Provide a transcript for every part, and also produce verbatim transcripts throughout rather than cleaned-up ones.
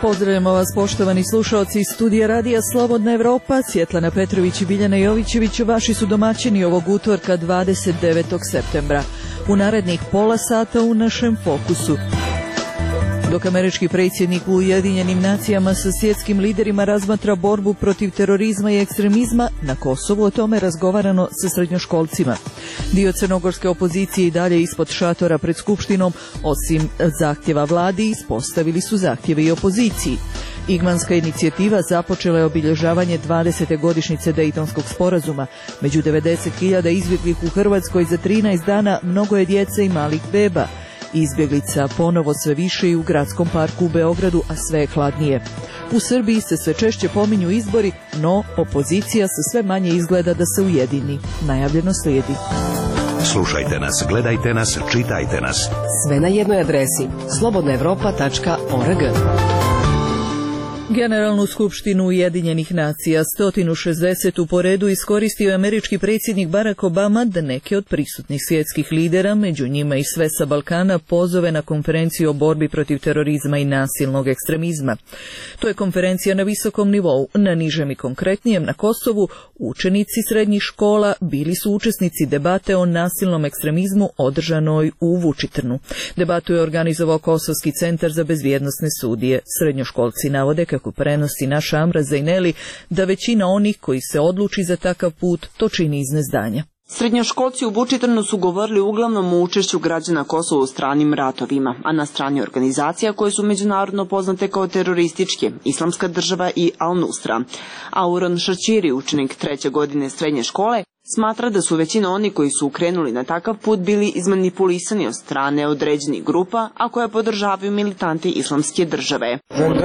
Pozdravljamo vas, poštovani slušalci iz studija Radija Slobodna Evropa. Svjetlana Petrović i Biljana Jovićević vaši su domaćini ovog utorka dvadeset devetog septembra. U narednih pola sata u našem fokusu. Dok američki predsjednik u Ujedinjenim nacijama sa svjetskim liderima razmatra borbu protiv terorizma i ekstremizma, na Kosovu o tome razgovarano sa srednjoškolcima. Dio crnogorske opozicije i dalje ispod šatora pred Skupštinom, osim zahtjeva vladi, ispostavili su zahtjeve i opoziciji. Igmanska inicijativa započela je obilježavanje dvadesete godišnjice Dejtonskog sporazuma. Među devedeset hiljada izbjeglih u Hrvatskoj za trinaest dana mnogo je djece i malih beba. Izbjeglica ponovo sve više i u gradskom parku u Beogradu, a sve je hladnije. U Srbiji se sve češće pominju izbori, no opozicija se sve manje izgleda da se ujedini. Najavljeno slijedi. Slušajte nas, gledajte nas, čitajte nas. Sve na jednoj adresi slobodna evropa tačka org. Generalnu skupštinu Ujedinjenih nacija sto šezdeset po redu iskoristio je američki predsjednik Barack Obama da neke od prisutnih svjetskih lidera, među njima i sve sa Balkana, pozove na konferenciju o borbi protiv terorizma i nasilnog ekstremizma. To je konferencija na visokom nivou. Na nižem i konkretnijem, na Kosovu, učenici srednjih škola bili su učesnici debate o nasilnom ekstremizmu održanoj u Vučitrnu. Debatu je organizovao Kosovski centar za bezbjednosne studije. Srednjoškolci navode, kako prenosi naša Amra Zajneli, da većina onih koji se odluči za takav put to čini iz neznanja. Srednjoškolci u Vučitrnu su govorili uglavnom o učešću građana Kosova u stranim ratovima, a na strani organizacija koje su međunarodno poznate kao terorističke, Islamska država i Al-Nusra. Auron Šarčiri, učenik treće godine srednje škole, smatra da su većina oni koji su ukrenuli na takav put bili izmanipulisani od strane određenih grupa, a koje podržavaju militanti Islamske države.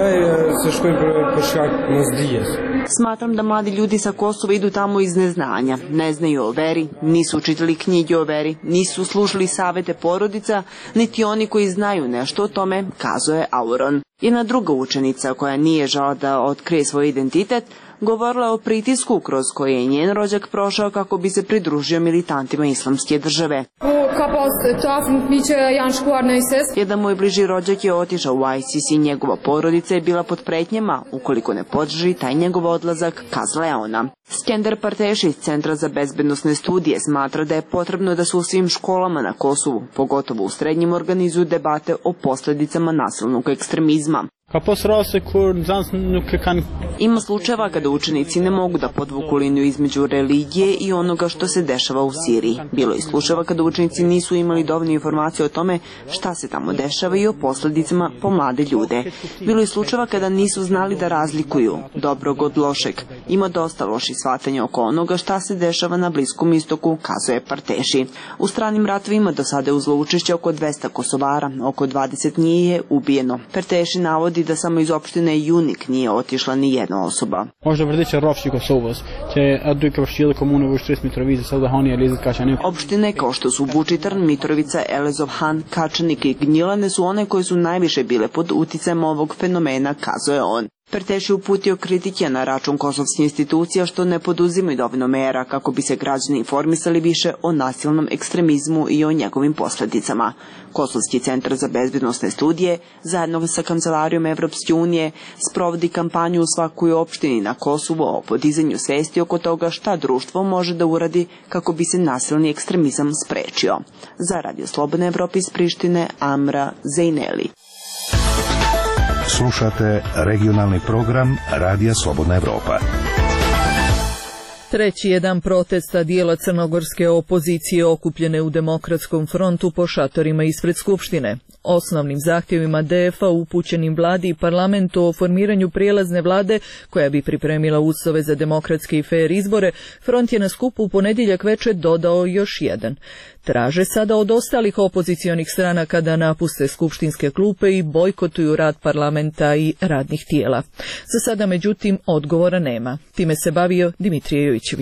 Smatram da mladi ljudi sa Kosova idu tamo iz neznanja, ne znaju o veri, nisu čitali knjige o veri, nisu slušali savete porodica, niti oni koji znaju nešto o tome, kazuje Auron. Jedna druga učenica koja nije žala da otkrije svoj identitet, govorila je o pritisku kroz koji je njen rođak prošao kako bi se pridružio militantima Islamske države. Jedan moj bliži rođak je otišao u ISIS i njegova porodica je bila pod pretnjama, ukoliko ne podrži taj njegov odlazak, kazala je ona. Skender Parteši iz Centra za bezbednosne studije smatra da je potrebno da su u svim školama na Kosovu, pogotovo u srednjim, organizuju debate o posljedicama nasilnog ekstremizma. Ima slučajeva kada učenici ne mogu da podvuku liniju između religije i onoga što se dešava u Siriji. Bilo je slučajeva kada učenici nisu imali dovoljno informacije o tome šta se tamo dešava i o posljedicama po mlade ljude. Bilo je slučajeva kada nisu znali da razlikuju dobrog od lošeg. Ima dosta loših shvatanja oko onoga šta se dešava na Bliskom istoku, kazuje Parteši. U stranim ratovima do sada je uzelo učešće oko dvesta Kosovara, oko dvadeset njih je ubijeno. Parteši navodi da samo iz opštine Junik nije otišla ni jedna osoba. Opštine kao što su Vučitrn, Mitrovica, Elezovhan, Kačanik i Gnjilane su one koje su najviše bile pod uticajem ovog fenomena, kazuje on. Parteši uputio kritike na račun kosovskih institucija što ne poduzimaju dovoljno mera kako bi se građani informisali više o nasilnom ekstremizmu i o njegovim posljedicama. Kosovski centar za bezbednosne studije, zajedno sa Kancelarijom Evropske unije, sprovodi kampanju u svakoj opštini na Kosovu o podizanju svesti oko toga šta društvo može da uradi kako bi se nasilni ekstremizam sprečio. Za Radio Slobodne Evrope iz Prištine, Amra Zajneli. Slušate regionalni program Radija Slobodna Evropa. Treći je dan protesta dijela crnogorske opozicije okupljene u Demokratskom frontu po šatorima ispred Skupštine. Osnovnim zahtjevima D F-a upućenim vladi i parlamentu o formiranju prijelazne vlade koja bi pripremila uslove za demokratske i fer izbore, front je na skupu u ponedjeljak večer dodao još jedan. Traže sada od ostalih opozicionih stranaka da napuste skupštinske klupe i bojkotuju rad parlamenta i radnih tijela. Za sada, međutim, odgovora nema. Time se bavio Dimitrije Jovićević.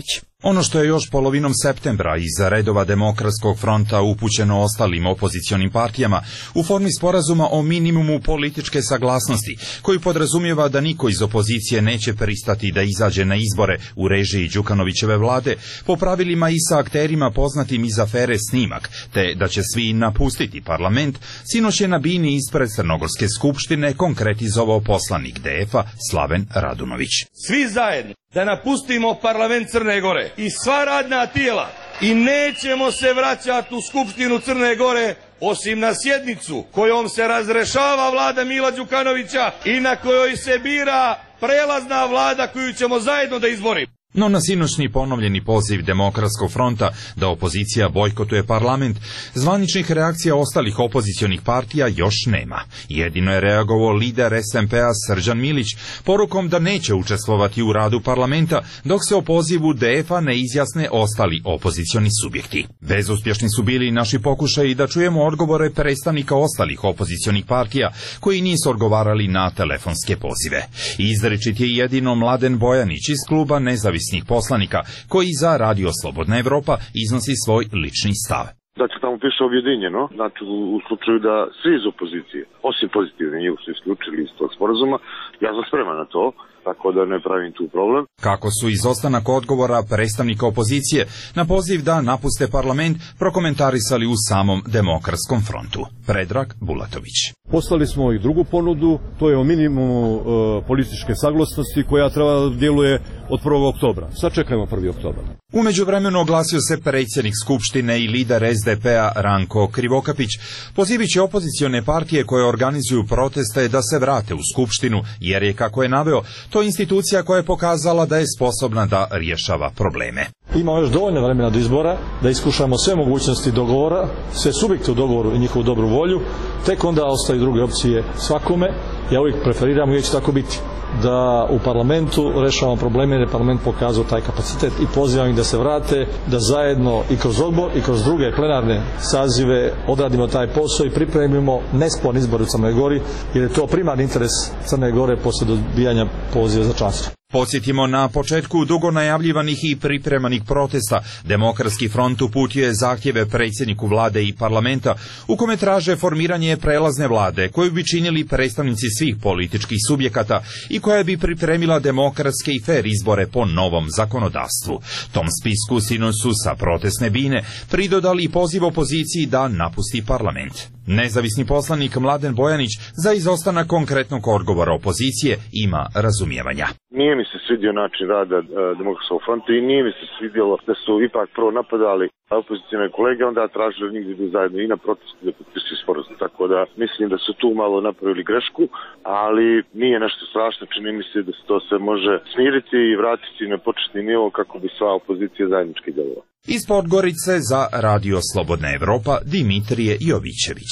Ono što je još polovinom septembra iz redova Demokratskog fronta upućeno ostalim opozicionim partijama u formi sporazuma o minimumu političke saglasnosti, koji podrazumijeva da niko iz opozicije neće pristati da izađe na izbore u režiji Đukanovićeve vlade po pravilima i sa akterima poznatim iz afere Snimak, te da će svi napustiti parlament, sinoć je na bini ispred Crnogorske skupštine konkretizovao poslanik D F-a Slaven Radunović. Svi zajedno da napustimo parlament Crne Gore i sva radna tijela i nećemo se vraćati u Skupštinu Crne Gore osim na sjednicu kojom se razrešava vlada Mila Đukanovića i na kojoj se bira prelazna vlada koju ćemo zajedno da izborimo. No na sinoćni ponovljeni poziv Demokratskog fronta da opozicija bojkotuje parlament, zvaničnih reakcija ostalih opozicionih partija još nema. Jedino je reagovao lider S M P-a Srđan Milić porukom da neće učestvovati u radu parlamenta dok se o pozivu D F-a ne izjasne ostali opozicioni subjekti. Bezuspješni su bili naši pokušaji da čujemo odgovore predstavnika ostalih opozicionih partija koji nisu odgovarali na telefonske pozive. Izričit je jedino Mladen Bojanić iz kluba Nezavisnih poslanika, koji za Radio Slobodna Evropa iznosi svoj lični stav. Znači, tamo piše objedinjeno, znači u, u slučaju da svi iz opozicije, osim pozitivne njih su isključili iz tog sporazuma, ja sam spreman na to, tako da ne pravim tu problem. Kako su izostanak odgovora predstavnika opozicije na poziv da napuste parlament prokomentarisali u samom Demokratskom frontu. Predrag Bulatović. Poslali smo i drugu ponudu, to je o minimumu e, političke saglasnosti koja treba da djeluje od prvog oktobra. Sad čekajmo prvi oktobar. U međuvremenu oglasio se predsjednik Skupštine i lider S D P-a Ranko Krivokapić, pozivajući opozicione partije koje organizuju proteste da se vrate u Skupštinu, jer je, kako je naveo, to je institucija koja je pokazala da je sposobna da rješava probleme. Imamo još dovoljno vremena do izbora da iskušamo sve mogućnosti dogovora, sve subjekte u dogovoru i njihovu dobru volju, tek onda ostaju druge opcije svakome. Ja uvijek preferiram, uvijek će tako biti, da u parlamentu rešavamo probleme jer je parlament pokazao taj kapacitet i pozivam ih da se vrate, da zajedno i kroz odbor i kroz druge plenarne sazive odradimo taj posao i pripremimo nesporni izbor u Crnoj Gori, jer je to primarni interes Crne Gore posle dobijanja poziva za članstvo. Podsjetimo, na početku dugo najavljivanih i pripremanih protesta Demokratski front uputio je zahtjeve predsjedniku vlade i parlamenta u kome traže formiranje prelazne vlade koju bi činili predstavnici svih političkih subjekata i koja bi pripremila demokratske i fer izbore po novom zakonodavstvu. Tom spisku sinoć su sa protestne bine pridodali i poziv opoziciji da napusti parlament. Nezavisni poslanik Mladen Bojanić za izostanak konkretnog odgovora opozicije ima razumijevanja. Nije mi se svidio način rada Demokratskog fronta i nije mi se svidjelo da su ipak prvo napadali opozicione kolege, onda tražili njih da zajedno i na protestu da potpisuju sporazum. Tako da mislim da su tu malo napravili grešku, ali nije nešto strašno, čini mi se da se to sve može smiriti i vratiti na početni nivo kako bi sva opozicija zajednički djelovala. Iz Podgorice za Radio Slobodna Evropa Dimitrije Jovićević.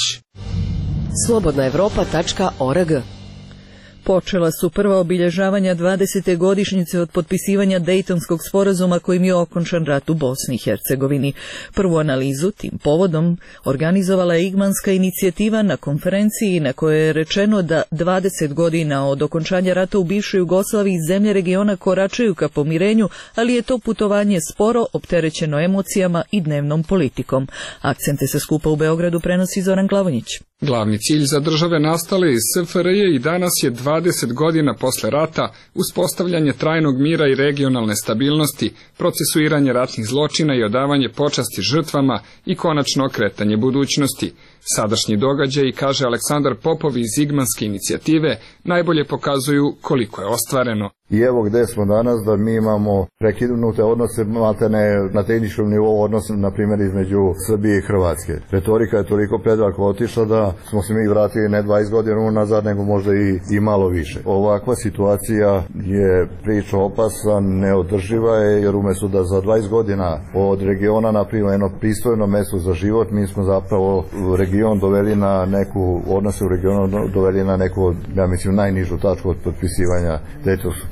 slobodna evropa tačka org. Počela su prva obilježavanja dvadesete godišnjice od potpisivanja Dejtonskog sporazuma kojim je okončan rat u Bosni i Hercegovini. Prvu analizu tim povodom organizovala je Igmanska inicijativa na konferenciji na kojoj je rečeno da dvadeset godina od okončanja rata u bivšoj Jugoslaviji zemlje regiona koračaju ka pomirenju, ali je to putovanje sporo, opterećeno emocijama i dnevnom politikom. Akcente sa skupa u Beogradu prenosi Zoran Glavonjić. Glavni cilj za države nastale iz S F R J i danas je dvadeset godina posle rata uspostavljanje trajnog mira i regionalne stabilnosti, procesuiranje ratnih zločina i odavanje počasti žrtvama i konačno okretanje budućnosti. Sadašnji događaji, kaže Aleksandar Popov iz Igmanske inicijative, najbolje pokazuju koliko je ostvareno. I evo gde smo danas, da mi imamo prekinute odnose, maltene na tehničkom nivou odnos, na primjer, između Srbije i Hrvatske. Retorika je toliko predaleko otišla da smo se mi vratili ne dvadeset godina unazad, nego možda i, i malo više. Ovakva situacija je priča opasna, neodrživa je, jer umjesto da za dvadeset godina od regiona napravimo jedno pristojno mesto za život, mi smo zapravo region doveli na neku, odnose u regionu doveli na neku, ja mislim, najnižu tačku od potpisivanja Dejtonskog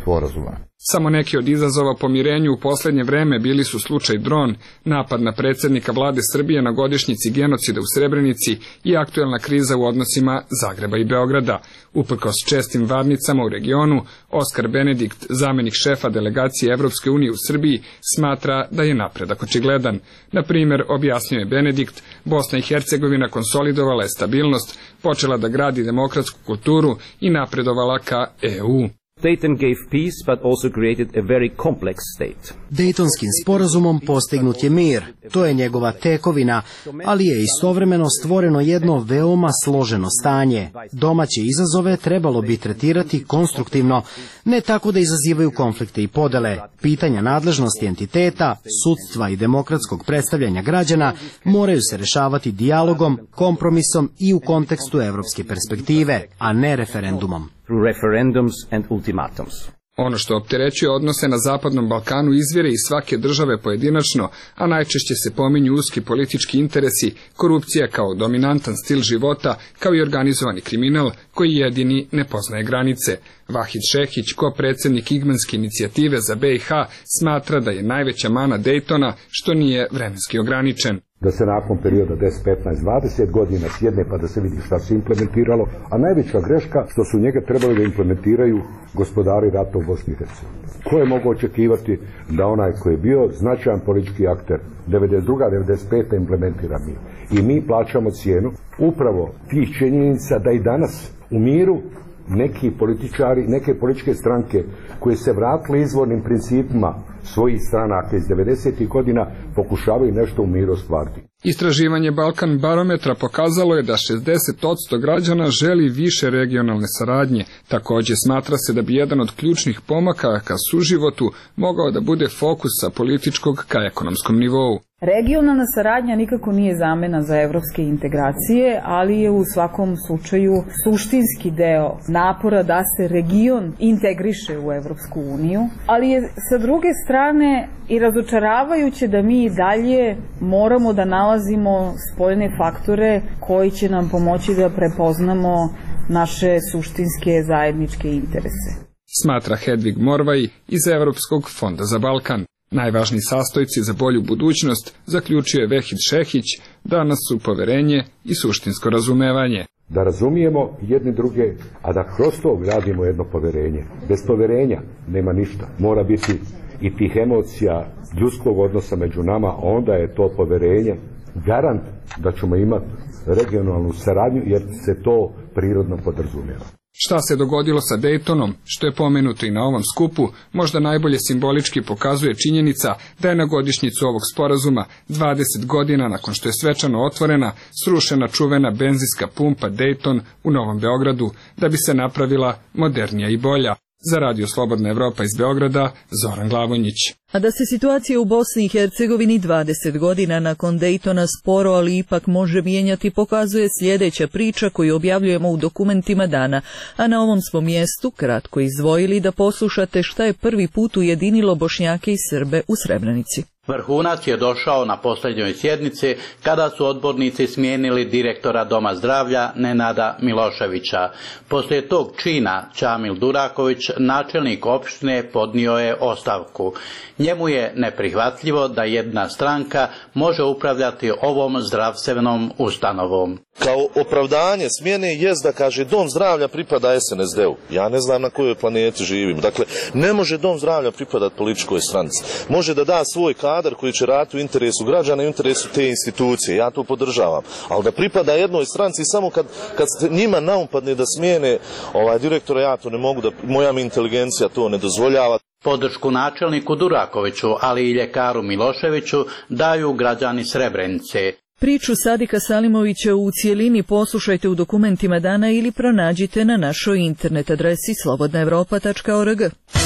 sporazuma. Samo neki od izazova pomirenju u posljednje vreme bili su slučaj dron, napad na predsjednika vlade Srbije na godišnjici genocida u Srebrenici i aktuelna kriza u odnosima Zagreba i Beograda. Uprkos čestim varnicama u regionu, Oskar Benedikt, zamjenik šefa delegacije Evropske unije u Srbiji, smatra da je napredak očigledan. Na primjer, objasnio je Benedikt, Bosna i Hercegovina konsolidovala je stabilnost, počela da gradi demokratsku kulturu i napredovala ka E U. Dayton gave peace, but also created a very complex state. Dejtonskim sporazumom postignut je mir. To je njegova tekovina, ali je istovremeno stvoreno jedno veoma složeno stanje. Domaće izazove trebalo bi tretirati konstruktivno, ne tako da izazivaju konflikte i podele. Pitanja nadležnosti entiteta, sudstva i demokratskog predstavljanja građana moraju se rešavati dijalogom, kompromisom i u kontekstu evropske perspektive, a ne referendumom. Through referendums and ultimatums. Ono što opterećuje odnose na Zapadnom Balkanu izvire iz svake države pojedinačno, a najčešće se pominju uski politički interesi, korupcija kao dominantan stil života, kao i organizovani kriminal koji jedini ne poznaje granice. Vahid Šehić, ko-predsjednik Igmanske inicijative za B i H, smatra da je najveća mana Dejtona što nije vremenski ograničen. Da se nakon perioda deset, petnaest, dvadeset godina sjedne pa da se vidi šta se implementiralo, a najveća greška što su njega trebali da implementiraju gospodari rata u Bosni i Hercegovini. Ko je mogao očekivati da onaj koji je bio značajan politički akter devedeset druga devedeset peta implementira mi. I mi plaćamo cijenu upravo tih činjenica da i danas u miru neki političari, neke političke stranke koje se vratile izvornim principima svojih stranaka iz devedesetih godina pokušavaju nešto u miru ostvariti. Istraživanje Balkan barometra pokazalo je da šezdeset posto građana želi više regionalne saradnje. Također smatra se da bi jedan od ključnih pomaka ka suživotu mogao da bude fokus sa političkog ka ekonomskom nivou. Regionalna saradnja nikako nije zamena za evropske integracije, ali je u svakom slučaju suštinski deo napora da se region integriše u Evropsku uniju, ali je sa druge strane i razočaravajuće da mi i dalje moramo da nalazimo spoljne faktore koji će nam pomoći da prepoznamo naše suštinske zajedničke interese. Smatra Hedvig Morvaj iz Evropskog fonda za Balkan. Najvažniji sastojci za bolju budućnost, zaključuje Vahid Šehić, danas su poverenje i suštinsko razumevanje. Da razumijemo jedni druge, a da kroz to gradimo jedno poverenje. Bez poverenja nema ništa. Mora biti i tih emocija ljudskog odnosa među nama, onda je to poverenje garant da ćemo imati regionalnu saradnju, jer se to prirodno podrazumijeva. Šta se dogodilo sa Dejtonom, što je pomenuto i na ovom skupu, možda najbolje simbolički pokazuje činjenica da je na godišnjicu ovog sporazuma dvadeset godina nakon što je svečano otvorena, srušena čuvena benzinska pumpa Dejton u Novom Beogradu, da bi se napravila modernija i bolja. Za Radio Slobodna Evropa iz Beograda, Zoran Glavonjić. A da se situacija u Bosni i Hercegovini dvadeset godina nakon Dejtona sporo, ali ipak može mijenjati, pokazuje sljedeća priča koju objavljujemo u dokumentima dana, a na ovom smo mjestu kratko izdvojili da poslušate šta je prvi put ujedinilo Bošnjake i Srbe u Srebrenici. Vrhunac je došao na posljednjoj sjednici kada su odbornici smijenili direktora Doma zdravlja Nenada Miloševića. Poslije tog čina Čamil Duraković, načelnik opštine, podnio je ostavku. Njemu je neprihvatljivo da jedna stranka može upravljati ovom zdravstvenom ustanovom. Kao opravdanje smjene jest da kaže Dom zdravlja pripada S N S D-u. Ja ne znam na kojoj planeti živim. Dakle, ne može Dom zdravlja pripadati političkoj stranci. Može da da svoj kadar koji će raditi u interesu građana i u interesu te institucije. Ja to podržavam. Ali da pripada jednoj stranci samo kad, kad njima naumpadne da smijene ovaj direktora, ja to ne mogu, da moja mi inteligencija to ne dozvoljava. Podršku načelniku Durakoviću, ali i ljekaru Miloševiću daju građani Srebrenice. Priču Sadika Salimovića u cijelini poslušajte u dokumentima dana ili pronađite na našoj internet adresi slobodna evropa tačka org.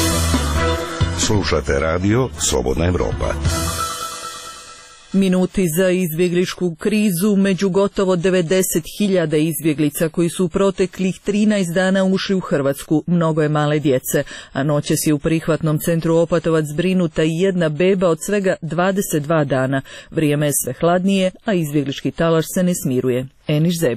Slušate radio Slobodna Evropa. Minuti za izbjegličku krizu među gotovo devedeset hiljada izbjeglica koji su u proteklih trinaest dana ušli u Hrvatsku. Mnogo je male djece, a noćas je u prihvatnom centru Opatovac zbrinuta i jedna beba od svega dvadeset dva dana. Vrijeme je sve hladnije, a izbjeglički talaš se ne smiruje. Eniš Zebić.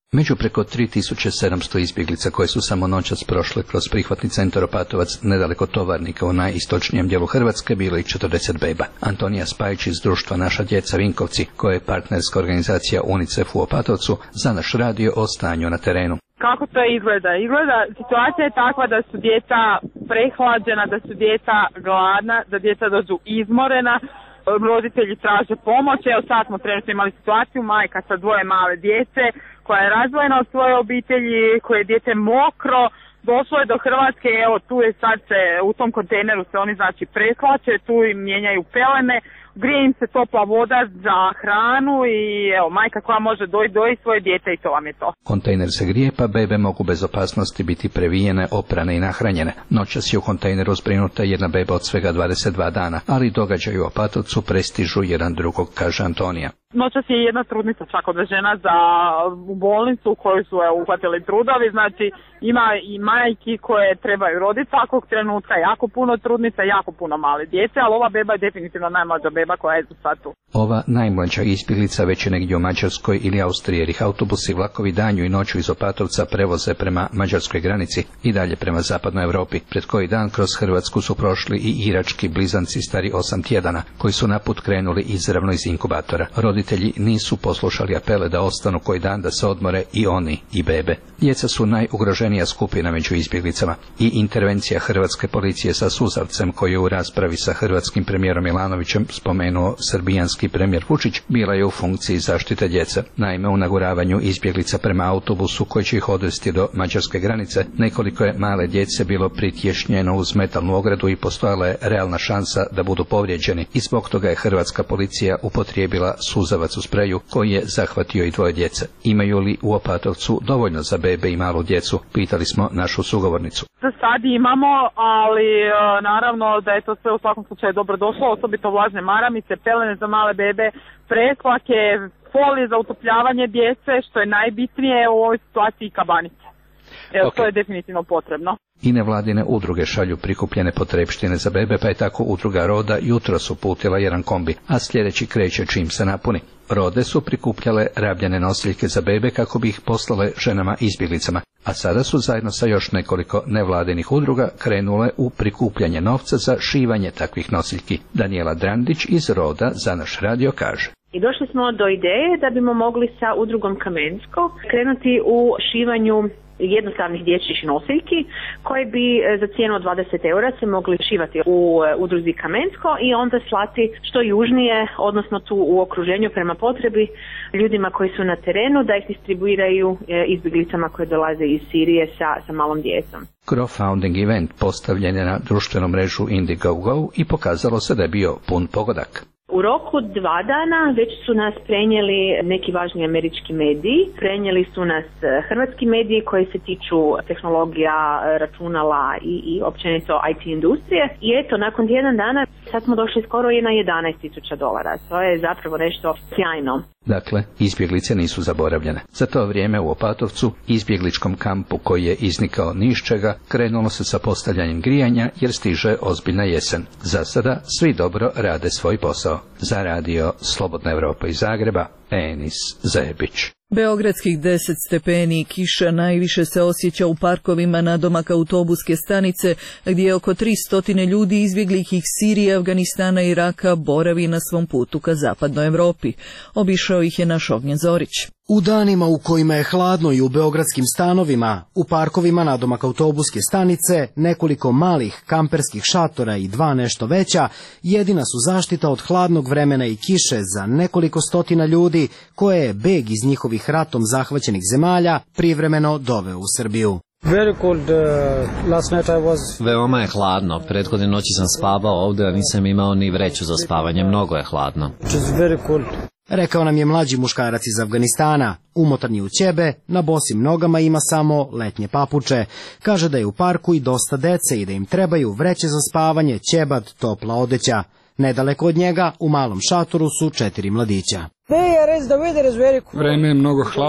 Među preko tri tisuće sedamsto izbjeglica koje su samo noćas prošle kroz prihvatni centar Opatovac nedaleko Tovarnika u najistočnijem dijelu Hrvatske bilo i četrdeset beba. Antonija Spajić iz društva Naša djeca Vinkovci, koja je partnerska organizacija UNICEF u Opatovcu, za naš radio o stanju na terenu. Kako to izgleda? Izgleda, situacija je takva da su djeca prehlađena, da su djeca gladna, da djeca dođu izmorena, roditelji traže pomoć. Evo sad smo trenutno imali situaciju, majka sa dvoje male djece koja je razdvojena od svoje obitelji, koje je dijete mokro, došlo je do Hrvatske, evo tu je sad se, u tom kontejneru se oni znači prehlače, tu im mijenjaju pelene, grije im se topla voda za hranu i evo majka koja može dojiti doji svoje dijete i to vam je to. Kontejner se grije pa bebe mogu bez opasnosti biti previjene, oprane i nahranjene. Noćas je u kontejneru zbrinuta jedna beba od svega dvadeset dva dana, ali događaji u Opatovcu prestižu jedan drugog, kaže Antonija. Noćas je jedna trudnica čak odvežena za u bolnicu u kojoj su je uhvatili trudovi, znači ima i majki koje trebaju roditi svakog trenutka, jako puno trudnica, jako puno male djece, ali ova beba je definitivno najmlađa beba koja je sad tu. Ova najmlađa izbjeglica već je negdje u Mađarskoj ili Austriji, jer ih autobusi, vlakovi danju i noću iz Opatovca prevoze prema mađarskoj granici i dalje prema zapadnoj Europi. Pred koji dan kroz Hrvatsku su prošli i irački blizanci stari osam tjedana, koji su naput krenuli izravno iz inkubatora. Roditelji nisu poslušali apele da ostanu koji dan da se odmore i oni i bebe. Djeca su najugroženija skupina među izbjeglicama i intervencija hrvatske policije sa suzavcem, koji je u raspravi sa hrvatskim premijerom Milanovićem spomenuo srbijanski premijer Vučić, bila je u funkciji zaštite djece. Naime, u naguravanju izbjeglica prema autobusu koji će ih odvesti do mađarske granice, nekoliko je male djece bilo pritješnjeno uz metalnu ogradu i postojala je realna šansa da budu povrijeđeni i zbog toga je hrvatska policija upotrijebila suzavac u spreju koji je zahvatio i dvoje djece. Imaju li u Opatovcu dovoljno za bebe i malu djecu? Pitali smo našu sugovornicu. Za sad imamo, ali naravno da je to sve u svakom slučaju dobro došlo, osobito vlažne maramice, pelene za male bebe, pretlake, folije za utopljavanje djece, što je najbitnije u ovoj situaciji, kabanice. Evo, okay. To je definitivno potrebno. I nevladine udruge šalju prikupljene potrepštine za bebe, pa je tako udruga Roda jutros uputila jedan kombi, a sljedeći kreće čim se napuni. Rode su prikupljale rabljene nosiljke za bebe kako bi ih poslale ženama izbjeglicama, a sada su zajedno sa još nekoliko nevladinih udruga krenule u prikupljanje novca za šivanje takvih nosiljki. Daniela Drandić iz Roda za naš radio kaže. I došli smo do ideje da bimo mogli sa udrugom Kamensko krenuti u šivanju jednostavnih dječjih nosiljki koje bi za cijenu od dvadeset eura se mogli šivati u udruzi Kamensko i onda slati što južnije, odnosno tu u okruženju prema potrebi ljudima koji su na terenu, da ih distribuiraju izbjeglicama koje dolaze iz Sirije sa, sa malom djecom. Crowdfunding event postavljen je na društvenu mrežu Indiegogo i pokazalo se da je bio pun pogodak. U roku dva dana već su nas prenijeli neki važni američki mediji, prenijeli su nas hrvatski mediji koji se tiču tehnologija, računala i, i općenito I T industrije. I eto, nakon jedan dana sad smo došli skoro i na jedanaest tisuća dolara. To je zapravo nešto sjajno. Dakle, izbjeglice nisu zaboravljene. Za to vrijeme u Opatovcu, izbjegličkom kampu koji je iznikao ni iz čega, krenulo se sa postavljanjem grijanja jer stiže ozbiljna jesen. Za sada svi dobro rade svoj posao. Za radio Slobodna Evropa iz Zagreba, Enis Zebić. Beogradskih deset stepeni i kiša najviše se osjeća u parkovima nadomak autobuske stanice, gdje je oko tristo ljudi izbjeglih iz Sirije, Afganistana i Iraka boravi na svom putu ka zapadnoj Europi. Obišao ih je naš Ognjen Zorić. U danima u kojima je hladno i u beogradskim stanovima, u parkovima nadomak autobuske stanice, nekoliko malih kamperskih šatora i dva nešto veća, jedina su zaštita od hladnog vremena i kiše za nekoliko stotina ljudi koje je beg iz njihovih ratom zahvaćenih zemalja privremeno doveo u Srbiju. Very cold. Uh, last night I was... Veoma je hladno. Prethodne noći sam spavao ovdje, a nisam imao ni vreću za spavanje. Mnogo je hladno. It's very cold. Rekao nam je mlađi muškarac iz Afganistana. Umotan je u ćebe, na bosim nogama ima samo letnje papuče. Kaže da je u parku i dosta dece i da im trebaju vreće za spavanje, ćebad, topla odeća. Nedaleko od njega, u malom šatoru, su četiri mladića. Vreme je mnogo hladno.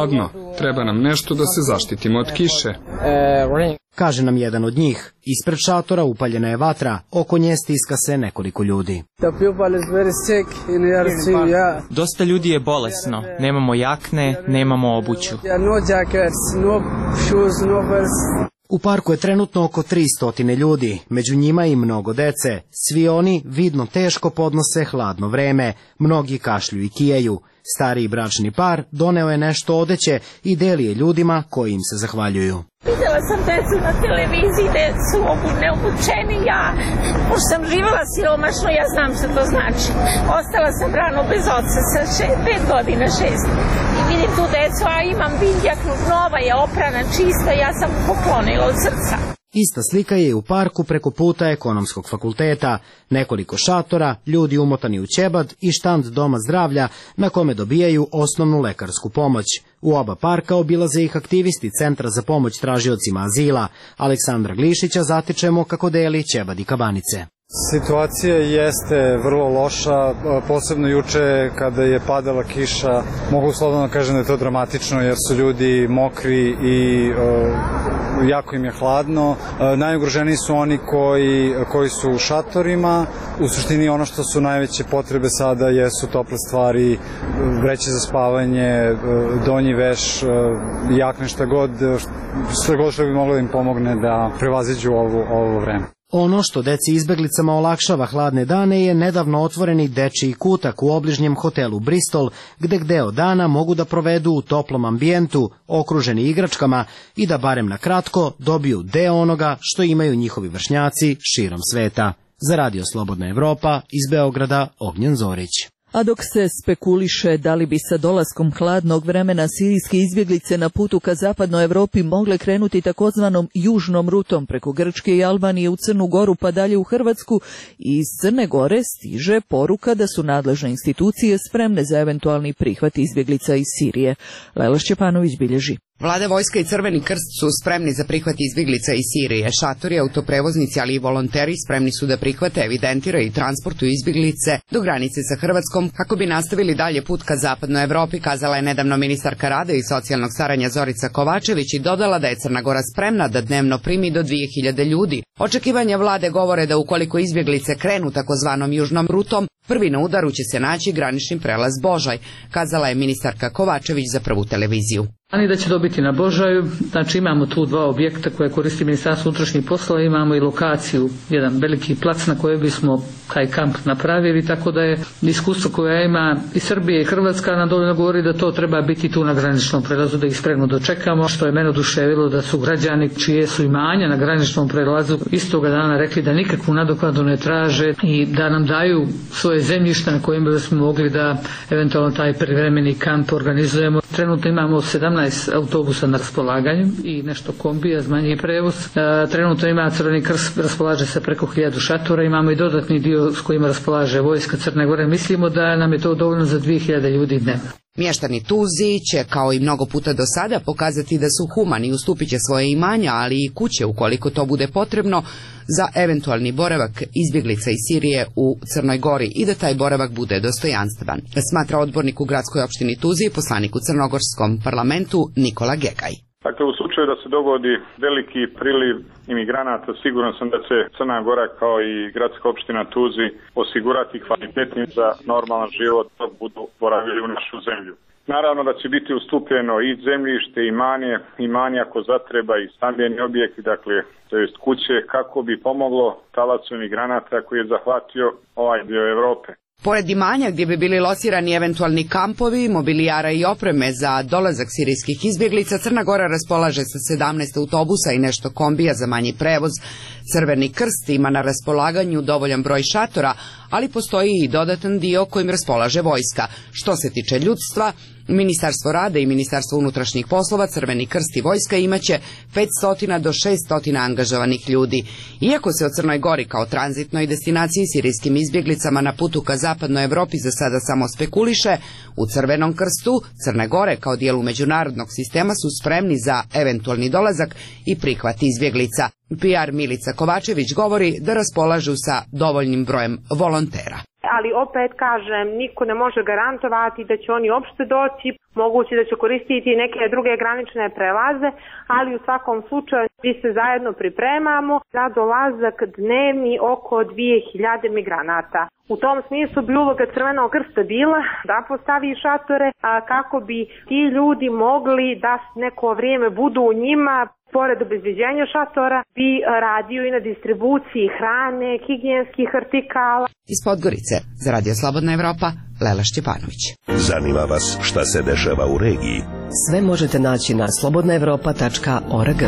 Treba nam nešto da se zaštitimo od kiše. Kaže nam jedan od njih. Ispred šatora upaljena je vatra, oko nje stiska se nekoliko ljudi. Dosta ljudi je bolesno, nemamo jakne, nemamo obuću. U parku je trenutno oko tristo ljudi, među njima i mnogo dece. Svi oni vidno teško podnose hladno vreme, mnogi kašlju i kijaju. Stariji bračni par doneo je nešto odeće i deli je ljudima koji im se zahvaljuju. Vidjela sam decu na televiziji, decu neobučeni, ja, pošto sam živala siromašno, ja znam što to znači. Ostala sam rano bez oca sa še, pet godina, šest. I vidim tu decu, a imam vindjaknu, nova je oprana, čista, ja sam poklonila od srca. Ista slika je u parku preko puta Ekonomskog fakulteta. Nekoliko šatora, ljudi umotani u ćebad i štand Doma zdravlja na kome dobijaju osnovnu lekarsku pomoć. U oba parka obilaze ih aktivisti Centra za pomoć tražiocima azila. Aleksandra Glišića zatičemo kako deli ćebad i kabanice. Situacija jeste vrlo loša, posebno juče kada je padala kiša. Mogu slobodno kažem da je to dramatično jer su ljudi mokri i uh, jako im je hladno. Uh, najugroženiji su oni koji, koji su u šatorima. U suštini ono što su najveće potrebe sada jesu tople stvari, vreće za spavanje, uh, donji veš, uh, jakne, šta god, šta god što bi moglo da im pomogne da prevaziđu ovo, ovo vreme. Ono što deci izbeglicama olakšava hladne dane je nedavno otvoreni dečiji kutak u obližnjem hotelu Bristol, gde deo dana mogu da provedu u toplom ambijentu, okruženi igračkama i da barem na kratko dobiju deo onoga što imaju njihovi vršnjaci širom sveta. Za Radio Slobodna Evropa iz Beograda Ognjen Zorić. A dok se spekuliše da li bi sa dolaskom hladnog vremena sirijske izbjeglice na putu ka zapadnoj Evropi mogle krenuti takozvanom južnom rutom preko Grčke i Albanije u Crnu Goru pa dalje u Hrvatsku, iz Crne Gore stiže poruka da su nadležne institucije spremne za eventualni prihvat izbjeglica iz Sirije. Lela Šćepanović bilježi. Vlada, vojska i Crveni krst su spremni za prihvat izbjeglica iz Sirije. Šatori, autoprevoznici, ali i volonteri spremni su da prihvate, evidentiraju i transportuju izbjeglice do granice sa Hrvatskom kako bi nastavili dalje put ka zapadnoj Evropi, kazala je nedavno ministarka rada i socijalnog staranja Zorica Kovačević i dodala da je Crna Gora spremna da dnevno primi do dvije hiljade ljudi. Očekivanja vlade govore da ukoliko izbjeglice krenu takozvanom južnom rutom, prvi na udaru će se naći granični prelaz Božaj, kazala je ministarka Kovačević za Prvu televiziju. Ani da će dobiti na Božaju, znači imamo tu dva objekta koje koristi Ministarstvo unutrašnjih poslova, imamo i lokaciju, jedan veliki plac na kojoj bismo taj kamp napravili, tako da je iskustvo koje ima i Srbija i Hrvatska nam dovoljno govori da to treba biti tu na graničnom prelazu, da ih spremno dočekamo, što je mene oduševilo da su građani čije su imanja na graničnom prelazu istoga dana rekli da nikakvu nadoknadu ne traže i da nam daju svoje zemljište na kojima bismo mogli da eventualno taj privremeni kamp organizujemo. Trenutno imamo sedamnaest autobusa na raspolaganju i nešto kombija za manji prevoz. E, trenutno ima Crveni krst, raspolaže se preko hiljadu šatora, imamo i dodatni dio s kojima raspolaže vojska Crne Gore. Mislimo da nam je to dovoljno za dvije hiljade ljudi dnevno. Mještani Tuzi će, kao i mnogo puta do sada, pokazati da su humani i ustupit će svoje imanja, ali i kuće ukoliko to bude potrebno, za eventualni boravak izbjeglica iz Sirije u Crnoj Gori i da taj boravak bude dostojanstven, smatra odbornik u gradskoj opštini Tuzi i poslanik u crnogorskom parlamentu Nikola Gegaj. Dakle, u slučaju da se dogodi veliki priliv imigranata, siguran sam da će Crna Gora kao i gradska opština Tuzi osigurati kvalitetnim za normalan život dok budu boravili u našu zemlju. Naravno da će biti ustupljeno i zemljište, imanje, imanje ako zatreba i stambeni objekti, dakle, to jest kuće, kako bi pomoglo talacu imigranata koji je zahvatio ovaj dio Evrope. Pored imanja gdje bi bili locirani eventualni kampovi, mobilijara i opreme za dolazak sirijskih izbjeglica, Crna Gora raspolaže sa sedamnaest autobusa i nešto kombija za manji prevoz. Crveni krst ima na raspolaganju dovoljan broj šatora, ali postoji i dodatan dio kojim raspolaže vojska. Što se tiče ljudstva, Ministarstvo rada i Ministarstvo unutrašnjih poslova, Crveni krst i vojska imaće petsto do šesto angažovanih ljudi. Iako se o Crnoj Gori kao tranzitnoj destinaciji sirijskim izbjeglicama na putu ka zapadnoj Evropi za sada samo spekuliše, u Crvenom krstu Crne Gore kao dijelu međunarodnog sistema su spremni za eventualni dolazak i prihvat izbjeglica. P R Milica Kovačević govori da raspolažu sa dovoljnim brojem volontera. Ali opet kažem, niko ne može garantovati da će oni uopšte doći, moguće da će koristiti neke druge granične prelaze, ali u svakom slučaju mi se zajedno pripremamo za dolazak dnevni oko dvije hiljade migranata. U tom smislu bi uloga Crvenog krsta bila da postavi šatore a kako bi ti ljudi mogli da neko vrijeme budu u njima. Pored obezbeđenja šatora bi radio i na distribuciji hrane, higijenskih artikala. Iz Podgorice, za Radio Slobodna Evropa, Lela Šćepanović. Zanima vas šta se dešava u regiji? Sve možete naći na slobodna evropa tačka org.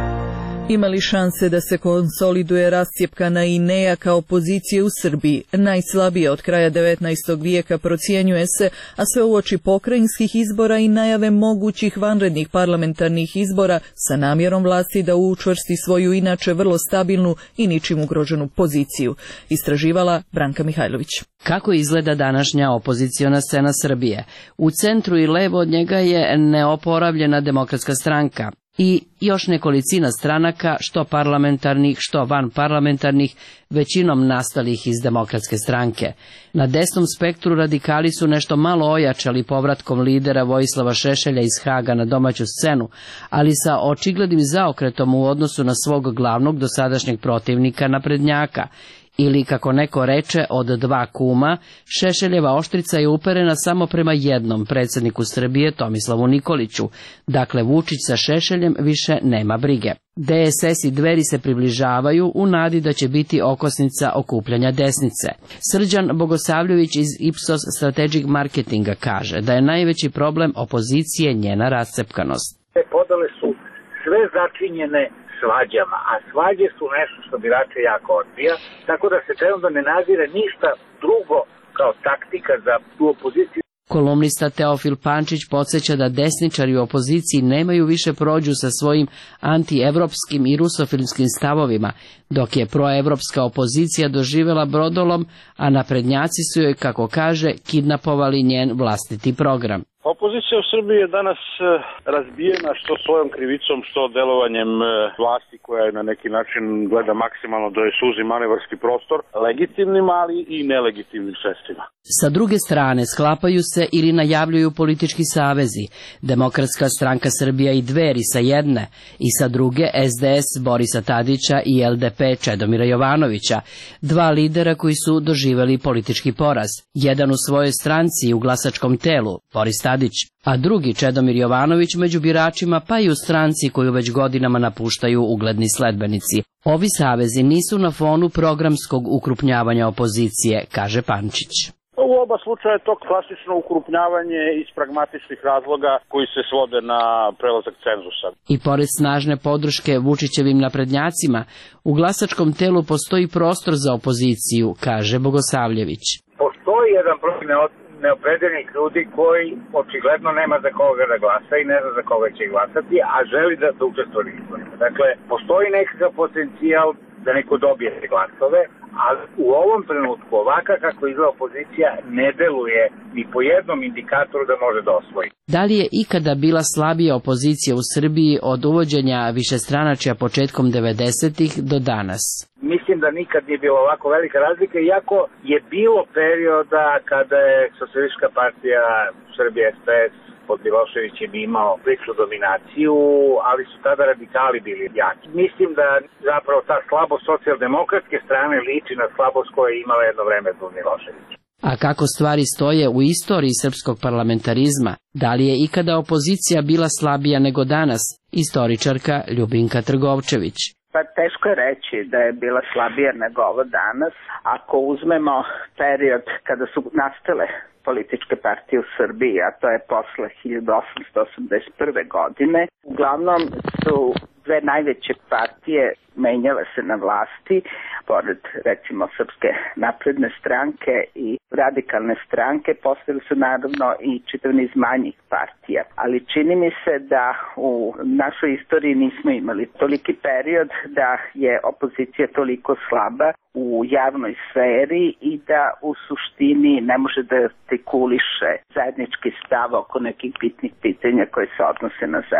Ima li šanse da se konsoliduje rascjepkana INEA kao pozicija u Srbiji, najslabije od kraja devetnaestog vijeka, procjenjuje se, a sve uoči pokrajinskih izbora i najave mogućih vanrednih parlamentarnih izbora sa namjerom vlasti da učvrsti svoju inače vrlo stabilnu i ničim ugroženu poziciju. Istraživala Branka Mihajlović. Kako izgleda današnja opoziciona scena Srbije? U centru i levo od njega je neoporavljena Demokratska stranka i još nekolicina stranaka, što parlamentarnih, što vanparlamentarnih, većinom nastalih iz Demokratske stranke. Na desnom spektru radikali su nešto malo ojačali povratkom lidera Vojislava Šešelja iz Haga na domaću scenu, ali sa očiglednim zaokretom u odnosu na svog glavnog dosadašnjeg protivnika, naprednjaka. Ili, kako neko reče, od dva kuma, Šešeljeva oštrica je uperena samo prema jednom predsjedniku Srbije, Tomislavu Nikoliću. Dakle, Vučić sa Šešeljem više nema brige. D S S i Dveri se približavaju u nadi da će biti okosnica okupljanja desnice. Srđan Bogosavljević iz Ipsos Strategic Marketinga kaže da je najveći problem opozicije njena rascepkanost. Te podale su sve začinjene svađama, a svađe su nešto što birače jako odbija, tako da se trenutno ne nazire ništa drugo kao taktika za tu opoziciju. Kolumnista Teofil Pančić podsjeća da desničari u opoziciji nemaju više prođu sa svojim antievropskim i rusofilskim stavovima, dok je proevropska opozicija doživjela brodolom, a naprednjaci su joj, kako kaže, kidnapovali njen vlastiti program. Opozicija u Srbiji je danas razbijena što svojom krivicom, što delovanjem vlasti koja je na neki način gleda maksimalno da je suzi manevarski prostor legitimnim, ali i nelegitimnim sredstvima. Sa druge strane sklapaju se ili najavljuju politički savezi, Demokratska stranka Srbija i Dveri sa jedne, i sa druge S D S Borisa Tadića i L D P Čedomira Jovanovića, dva lidera koji su doživjeli politički poraz, jedan u svojoj stranci i u glasačkom telu, Boris Tadić, a drugi Čedomir Jovanović među biračima, pa i u stranci koju već godinama napuštaju ugledni sledbenici. Ovi savezi nisu na fonu programskog ukrupnjavanja opozicije, kaže Pančić. U oba slučaja je to klasično ukrupnjavanje iz pragmatičnih razloga koji se svode na prelazak cenzusa. I pored snažne podrške Vučićevim naprednjacima, u glasačkom telu postoji prostor za opoziciju, kaže Bogosavljević. Postoji jedan broj neopredeljenih ljudi koji očigledno nema za koga da glasa i ne zna za koga će glasati, a želi da se učestvuje u izborima. Dakle, postoji nekakav potencijal da neko dobije te glasove, ali u ovom trenutku ovaka kako izgleda opozicija ne deluje ni po jednom indikatoru da može da osvoji. Da li je ikada bila slabija opozicija u Srbiji od uvođenja višestranačja početkom devedesetih do danas? Mislim da nikad nije bilo ovako velika razlika, iako je bilo perioda kada je Socijalistička partija Srbije S P S pod Miloševićem imao priličnu dominaciju, ali su tada radikali bili jaki. Mislim da zapravo ta slabost socijaldemokratske strane liči na slabost koja je imala jedno vreme pod Miloševićem. A kako stvari stoje u istoriji srpskog parlamentarizma? Da li je ikada opozicija bila slabija nego danas? Istoričarka Ljubinka Trgovčević. Pa teško je reći da je bila slabija nego ovo danas. Ako uzmemo period kada su nastale političke partije u Srbiji, a to je posle hiljadu osamsto osamdeset prve godine, uglavnom su dve najveće partije menjale se na vlasti, pored recimo Srpske napredne stranke i radikalne stranke, postavili su naravno i čitav niz manjih partija. Ali čini mi se da u našoj istoriji nismo imali toliki period da je opozicija toliko slaba u javnoj sferi i da u suštini ne može da artikuliše zajednički stav oko nekih bitnih pitanja koje se odnose na zemlju.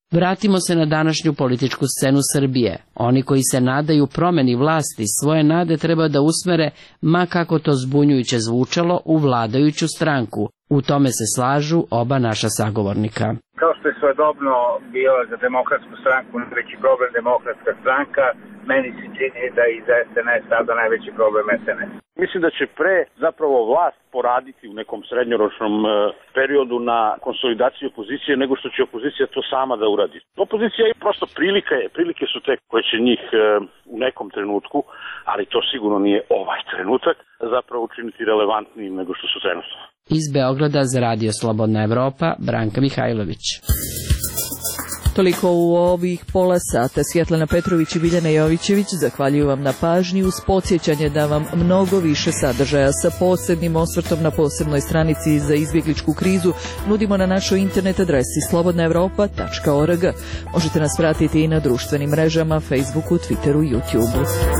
Vratimo se na današnju političku scenu Srbije. Oni koji se nadaju promeni vlasti svoje nade treba da usmere, ma kako to zbunjujuće zvučalo, u vladajuću stranku. U tome se slažu oba naša sagovornika. Kao što je svojedobno bio za demokratsku stranku najveći problem demokratska stranka, meni se čini da i za S N S sada najveći problem S N S. Mislim da će pre zapravo vlast poraditi u nekom srednjoročnom periodu na konsolidaciji opozicije nego što će opozicija to sama da uradi. Opozicija je prosto prilike, prilike su te koje će njih u nekom trenutku, ali to sigurno nije ovaj trenutak, zapravo učiniti relevantnijim nego što su trenutno. Iz Beograda za Radio Slobodna Evropa, Branka Mihajlović. Toliko u ovih pola sata. Svjetlana Petrović i Biljana Jovićević zahvaljuju vam na pažnji uz podsjećanje da vam mnogo više sadržaja sa posebnim osvrtom na posebnoj stranici za izbjegličku krizu nudimo na našoj internet adresi slobodna evropa tačka org. Možete nas pratiti i na društvenim mrežama, Facebooku, Twitteru i YouTubeu.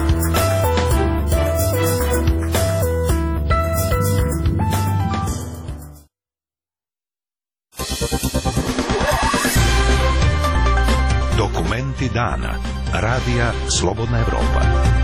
Dokumenti dana. Radija Slobodna Evropa.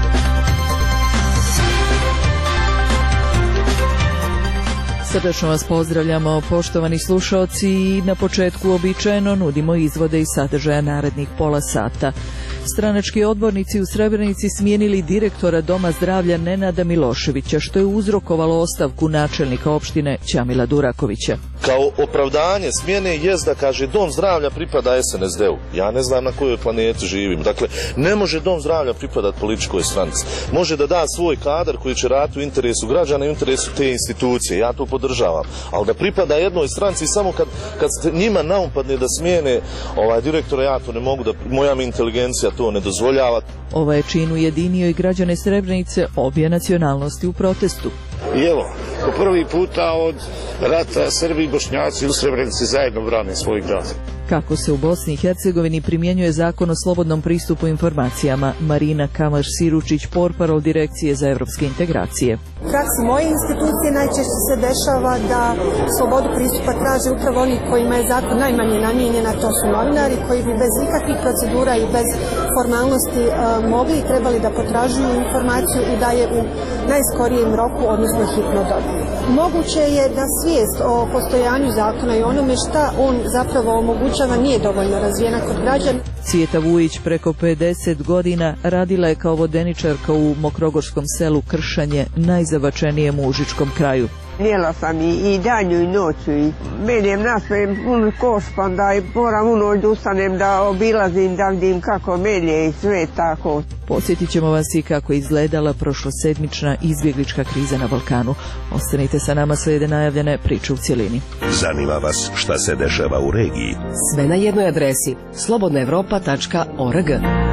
Srdačno vas pozdravljamo, poštovani slušaoci, i na početku uobičajeno nudimo izvode iz sadržaja narednih pola sata. Stranački odbornici u Srebrenici smijenili direktora Doma zdravlja Nenada Miloševića, što je uzrokovalo ostavku načelnika opštine Ćamila Durakovića. Kao opravdanje smjene jest da kaže Dom zdravlja pripada S N S D-u. Ja ne znam na kojoj planeti živim. Dakle, ne može Dom zdravlja pripadati političkoj stranci. Može da da svoj kadar koji će raditi u interesu građana i u interesu te institucije. Ja to podržavam. Ali da pripada jednoj stranci samo kad, kad njima naumpadne da smijene ovaj direktora, ja to ne mogu, da moja mi inteligencija to ne dozvoljava. Ovaj je čin ujedinio i građane Srebrenice obje nacionalnosti u protestu. I evo, po prvi puta od rata Srbi i Bošnjaci u Srebrenici zajedno brane svoj grad. Kako se u Bosni i Hercegovini primjenjuje zakon o slobodnom pristupu informacijama, Marina Kamaš-Siručić, portparol Direkcije za evropske integracije. U praksi moje institucije najčešće se dešava da slobodu pristupa traže upravo oni kojima je zakon najmanje namijenjen, a to su novinari koji bi bez ikakvih procedura i bez formalnosti uh, mogli i trebali da potražuju informaciju i da je u najskorijem roku, odnosno hitno dobiju. Moguće je da svijest o postojanju zakona i onome šta on zapravo omogućava nije dovoljno razvijena kod građana. Cvijeta Vujić preko pedeset godina radila je kao vodeničarka u mokrogorskom selu Kršanje, najzavačenijem u Užičkom kraju. Jela sam i, i danju i noću i menjem naspojem pun koš, pa onda i moram u noć da ustanem da obilazim, da vidim kako melje i sve tako. Podsjetit ćemo vas i kako je izgledala prošlosedmična izbjeglička kriza na Balkanu. Ostanite sa nama, slijede najavljene priče u cjelini. Zanima vas šta se dešava u regiji? Sve na jednoj adresi slobodna evropa tačka org.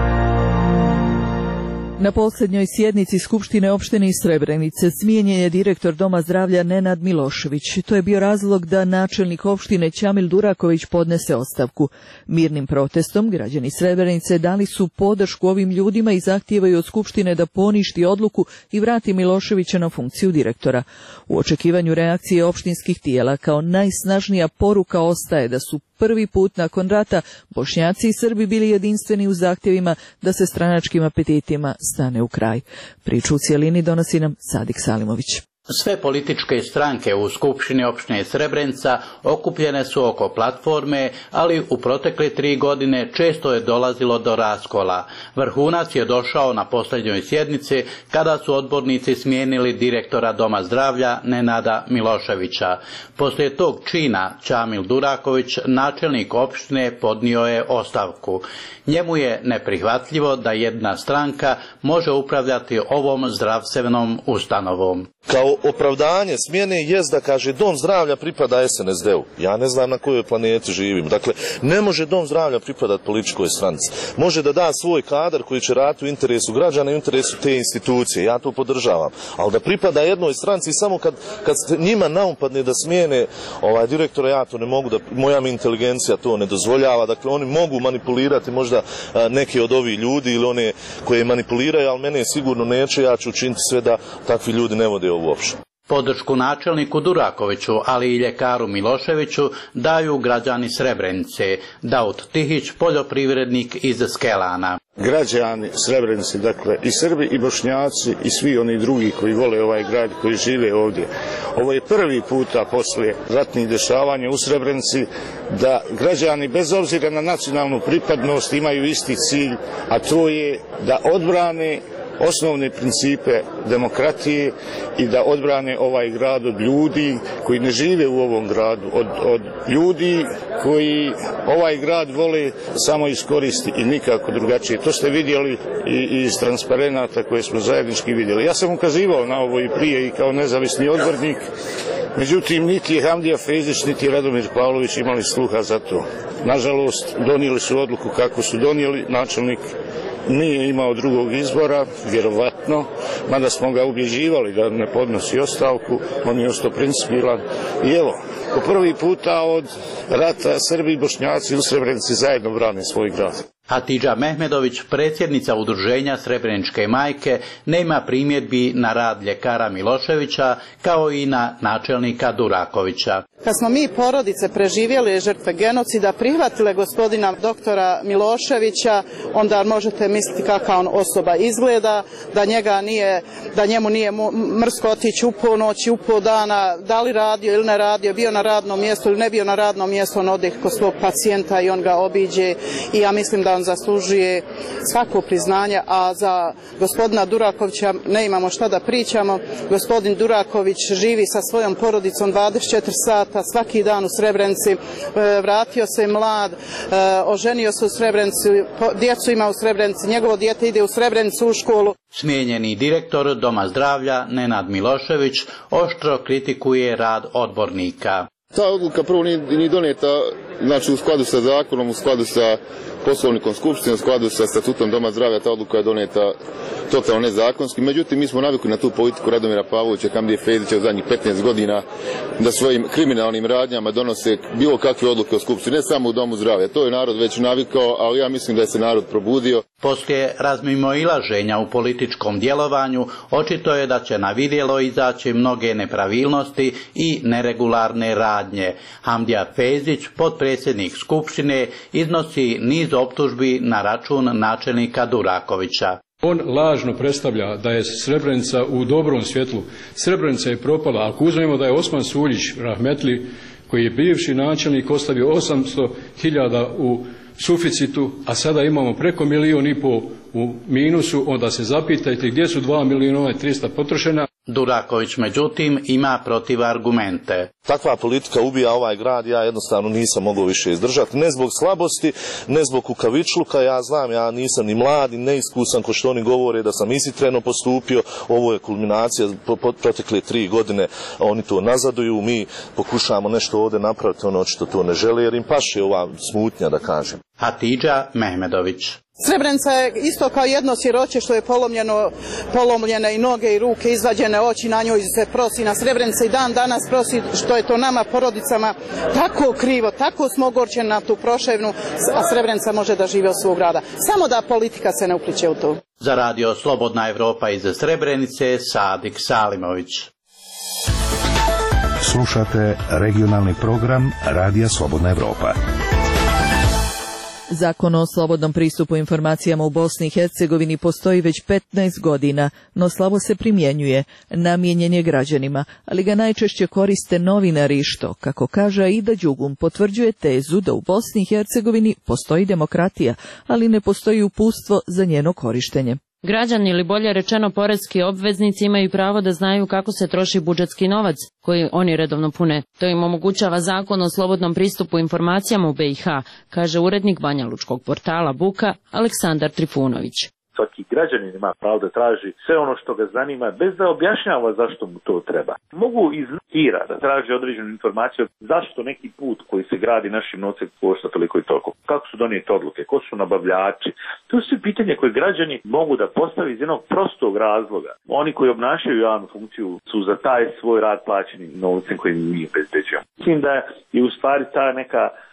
Na posljednjoj sjednici Skupštine opštine iz Srebrenice smijenjen je direktor Doma zdravlja Nenad Milošević. To je bio razlog da načelnik opštine Ćamil Duraković podnese ostavku. Mirnim protestom građani Srebrenice dali su podršku ovim ljudima i zahtijevaju od Skupštine da poništi odluku i vrati Miloševića na funkciju direktora. U očekivanju reakcije opštinskih tijela kao najsnažnija poruka ostaje da su prvi put nakon rata Bošnjaci i Srbi bili jedinstveni u zahtjevima da se stranačkim apetitima stane u kraj. Priču u cijelini donosi nam Sadik Salimović. Sve političke stranke u Skupštini opštine Srebrenica okupljene su oko platforme, ali u protekle tri godine često je dolazilo do raskola. Vrhunac je došao na posljednjoj sjednici kada su odbornici smijenili direktora Doma zdravlja Nenada Miloševića. Poslije tog čina Ćamil Duraković, načelnik opštine, podnio je ostavku. Njemu je neprihvatljivo da jedna stranka može upravljati ovom zdravstvenom ustanovom. Kao opravdanje smjene jest da kaže Dom zdravlja pripada S N S D-u. Ja ne znam na kojoj planeti živim. Dakle, ne može Dom zdravlja pripadati političkoj stranci. Može da da svoj kadar koji će raditi u interesu građana i u interesu te institucije. Ja to podržavam. Ali da pripada jednoj stranci samo kad, kad njima naumpadne da smijene ovaj direktora, ja to ne mogu, da moja mi inteligencija to ne dozvoljava. Dakle, oni mogu manipulirati možda a, neke od ovih ljudi ili one koje manipuliraju, ali mene sigurno neće. Ja ću učiniti sve da takvi ljudi ne vode ovu opštinu. Podršku načelniku Durakoviću, ali i ljekaru Miloševiću daju građani Srebrenice. Daud Tihić, poljoprivrednik iz Skelana. Građani Srebrenice, dakle i Srbi i Bošnjaci i svi oni drugi koji vole ovaj grad, koji žive ovdje. Ovo je prvi puta poslije ratnih dešavanja u Srebrenici da građani bez obzira na nacionalnu pripadnost imaju isti cilj, a to je da odbrane osnovne principe demokratije i da odbrane ovaj grad od ljudi koji ne žive u ovom gradu, od, od ljudi koji ovaj grad vole samo iskoristiti i nikako drugačije. To ste vidjeli i iz transparenata koje smo zajednički vidjeli. Ja sam ukazivao na ovo i prije i kao nezavisni odbornik, međutim niti je Hamdija Fejzić niti Radomir Pavlović imali sluha za to. Nažalost, donijeli su odluku kako su donijeli, načelnik nije imao drugog izbora, vjerovatno, mada smo ga ubjeđivali da ne podnosi ostavku, on je ostao principijelan. I evo, po prvi puta od rata Srbi i Bošnjaci u Srebrenici zajedno brane svoj grad. Hatidža Mehmedović, predsjednica udruženja Srebreničke majke, nema primjedbi na rad ljekara Miloševića kao i na načelnika Durakovića. Kad smo mi porodice preživjeli žrtve genocida, prihvatile gospodina doktora Miloševića, onda možete misliti kakva on osoba izgleda, da njega nije, da njemu nije mrsko otići u ponoć, u pol dana, da li radio ili ne radio, bio na radnom mjestu ili ne bio na radnom mjestu, on ode kod svog pacijenta i on ga obiđe i ja mislim da on zaslužuje svako priznanje, a za gospodina Durakovića ne imamo šta da pričamo. Gospodin Duraković živi sa svojom porodicom dvadeset četiri sata, svaki dan u Srebrenici, vratio se mlad, oženio se u Srebrenici, djecu ima u Srebrenici, njegovo dijete ide u Srebrenicu u školu. Smijenjeni direktor Doma zdravlja Nenad Milošević oštro kritikuje rad odbornika. Ta odluka prvo nije, nije donijeta, znači u skladu sa zakonom, u skladu sa poslovnikom Skupštine, u skladu sa statutom Doma zdravlja, ta odluka je donijeta totalno nezakonski. Međutim, mi smo navikli na tu politiku Radomira Pavlovića, Hamdije Fejzića u zadnjih petnaest godina da svojim kriminalnim radnjama donose bilo kakve odluke o Skupštini, ne samo u Domu zdravlja. To je narod već navikao, ali ja mislim da je se narod probudio. Poslije razmimoilaženja u političkom djelovanju, očito je da će na vidjelo izaći mnoge nepravilnosti i neregularne radnje. Hamdija Fejzić, potpredsjednik Skupštine, iznosi niz optužbi na račun načelnika Durakovića. On lažno predstavlja da je Srebrenica u dobrom svjetlu. Srebrenica je propala. Ako uzmemo da je Osman Suljić rahmetli, koji je bivši načelnik, ostavio osamsto hiljada u suficitu, a sada imamo preko milijun i pol u minusu, onda se zapitajte gdje su dva milijuna i trista potrošena. Duraković, međutim, ima protiv argumente. Takva politika ubija ovaj grad, ja jednostavno nisam mogao više izdržati. Ne zbog slabosti, ne zbog kukavičluka, ja znam, ja nisam ni mlad, ni neiskusan, ko što oni govore da sam isitreno postupio. Ovo je kulminacija, po, po, protekle tri godine oni to nazaduju, mi pokušamo nešto ovdje napraviti, ono očito to ne žele, jer im paše ova smutnja, da kažem. Hatidža Mehmedović. Srebrenica je isto kao jedno siroće što je polomljeno, polomljene i noge i ruke, izvađene oči, na njoj se prosi. Na Srebrenici i dan danas prosi, što je to nama porodicama tako krivo, tako smo ogorčeni na tu proševnu, a Srebrenica može da žive od svog grada. Samo da politika se ne upliče u to. Za radio Slobodna Evropa iz Srebrenice, Sadik Salimović. Slušate regionalni program Radija Slobodna Evropa. Zakon o slobodnom pristupu informacijama u Bosni i Hercegovini postoji već petnaest godina, no slabo se primjenjuje, namijenjen je građanima, ali ga najčešće koriste novinari što, kako kaže Aida Đugum, potvrđuje tezu da u Bosni i Hercegovini postoji demokratija, ali ne postoji uputstvo za njeno korištenje. Građani ili bolje rečeno poreski obveznici imaju pravo da znaju kako se troši budžetski novac koji oni redovno pune. To im omogućava zakon o slobodnom pristupu informacijama u B i H, kaže urednik banjalučkog portala Buka Aleksandar Trifunović. Svaki građanin ima pravo da traži sve ono što ga zanima bez da objašnjava zašto mu to treba. Mogu iz hira da traži određenu informaciju zašto neki put koji se gradi našim novcem košta toliko i toliko. Kako su donijete odluke, ko su nabavljači. To su pitanje koje građani mogu da postave iz jednog prostog razloga. Oni koji obnašaju javnu funkciju su za taj svoj rad plaćeni novcem koji mi obezbeđujemo. Mislim da je u stvari ta neka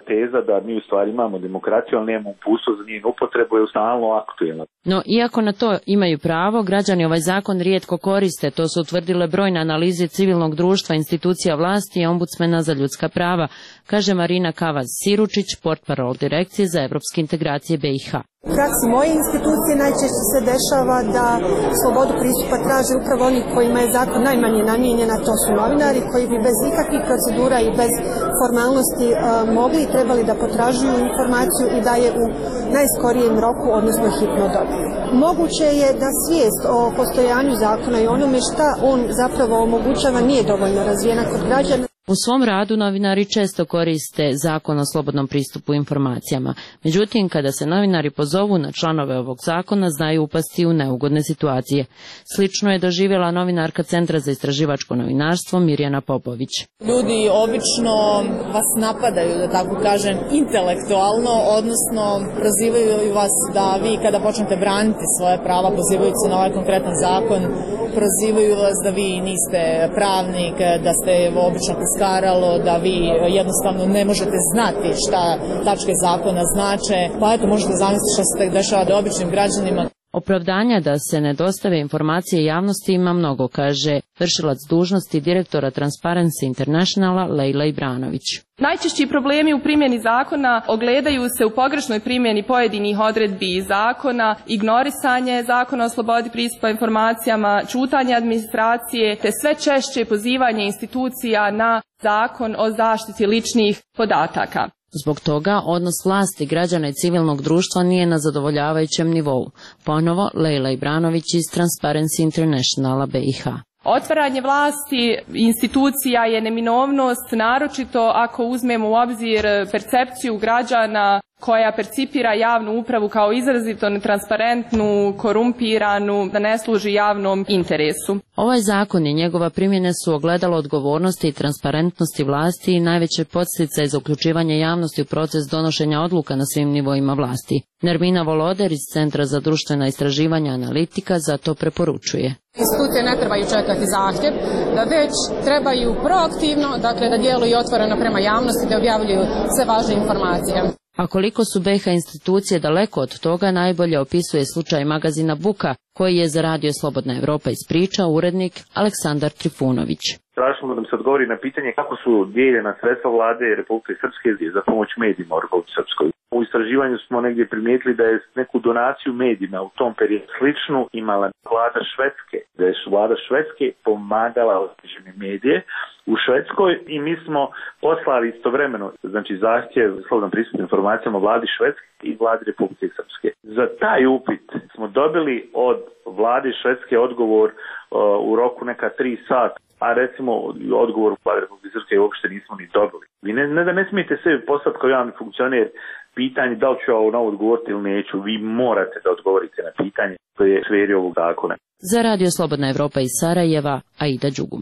teza da mi u stvari imamo demokraciju, ali nemamo uputstvo za njenu upotrebu, je stalno aktuelna. No, iako na to imaju pravo, građani ovaj zakon rijetko koriste. To su utvrdile brojne analize civilnog društva, institucija vlasti i ombudsmena za ljudska prava, kaže Marina Kavaz-Siručić, portparol Direkcije za evropske integracije B i H. U praksi moje institucije najčešće se dešava da slobodu pristupa traže upravo oni kojima je zakon najmanje namijenjen, a to su novinari koji bi bez ikakvih procedura i bez formalnosti uh, mogli i trebali da potražuju informaciju i da je u najskorijem roku, odnosno hitno dobiju. Moguće je da svijest o postojanju zakona i onome šta on zapravo omogućava nije dovoljno razvijena kod građana. U svom radu novinari često koriste zakon o slobodnom pristupu informacijama. Međutim, kada se novinari pozovu na članove ovog zakona, znaju upasti u neugodne situacije. Slično je doživjela novinarka Centra za istraživačko novinarstvo Mirjana Popović. Ljudi obično vas napadaju, da tako kažem, intelektualno, odnosno prozivaju vas da vi kada počnete braniti svoje prava, pozivajući se na ovaj konkretan zakon, prozivaju vas da vi niste pravnik, da ste obično piskaralo, da vi jednostavno ne možete znati šta tačke zakona znače, pa eto možete zamisliti što se tek dešava da običnim građanima. Opravdanja da se ne dostave informacije javnosti ima mnogo, kaže vršilac dužnosti direktora Transparency Internationala Lejla Ibranović. Najčešći problemi u primjeni zakona ogledaju se u pogrešnoj primjeni pojedinih odredbi zakona, ignorisanje zakona o slobodi pristupa informacijama, ćutanje administracije, te sve češće pozivanje institucija na zakon o zaštiti ličnih podataka. Zbog toga odnos vlasti, građana i civilnog društva nije na zadovoljavajućem nivou. Ponovo Lejla Ibranović iz Transparency Internationala B i H. Otvaranje vlasti institucija je neminovnost, naročito ako uzmemo u obzir percepciju građana koja percipira javnu upravu kao izrazito netransparentnu, korumpiranu, da ne služi javnom interesu. Ovaj zakon i njegova primjena su ogledalo odgovornosti i transparentnosti vlasti i najveće podsticaje za uključivanje javnosti u proces donošenja odluka na svim nivoima vlasti. Nermina Voloder iz Centra za društvena istraživanja analitika zato preporučuje. Institucije ne trebaju čekati zahtjev, da već trebaju proaktivno, dakle da djeluju otvoreno prema javnosti, da objavljuju sve važne informacije. A koliko su B i H institucije daleko od toga, najbolje opisuje slučaj magazina Buka, koji je za Radio Slobodna Evropa ispričao urednik Aleksandar Trifunović. Tražimo da mi se odgovori na pitanje kako su dijeljena sredstva vlade Republike Srpske za pomoć medijima u Republike Srpskoj. U istraživanju smo negdje primijetili da je neku donaciju medijima u tom periodu sličnu imala vlada Švedske, da je vlada Švedske pomagala određene medije u Švedskoj i mi smo poslali istovremeno, znači zahtjev za slobodan pristup informacijama vladi Švedske i vladi Republike Srpske. Za taj upit smo dobili od vlade Švedske odgovor uh, u roku neka tri sata, a recimo odgovor u vlade Republike Srpske uopšte nismo ni dobili. Vi ne, ne da ne smijete sebi poslati kao javni funkcioner pitanje da li ću ovo na ovo odgovoriti ili neću, vi morate da odgovorite na pitanje koje je sferi ovog zakona. Za Radio Slobodna Evropa iz Sarajeva, Aida Đugum.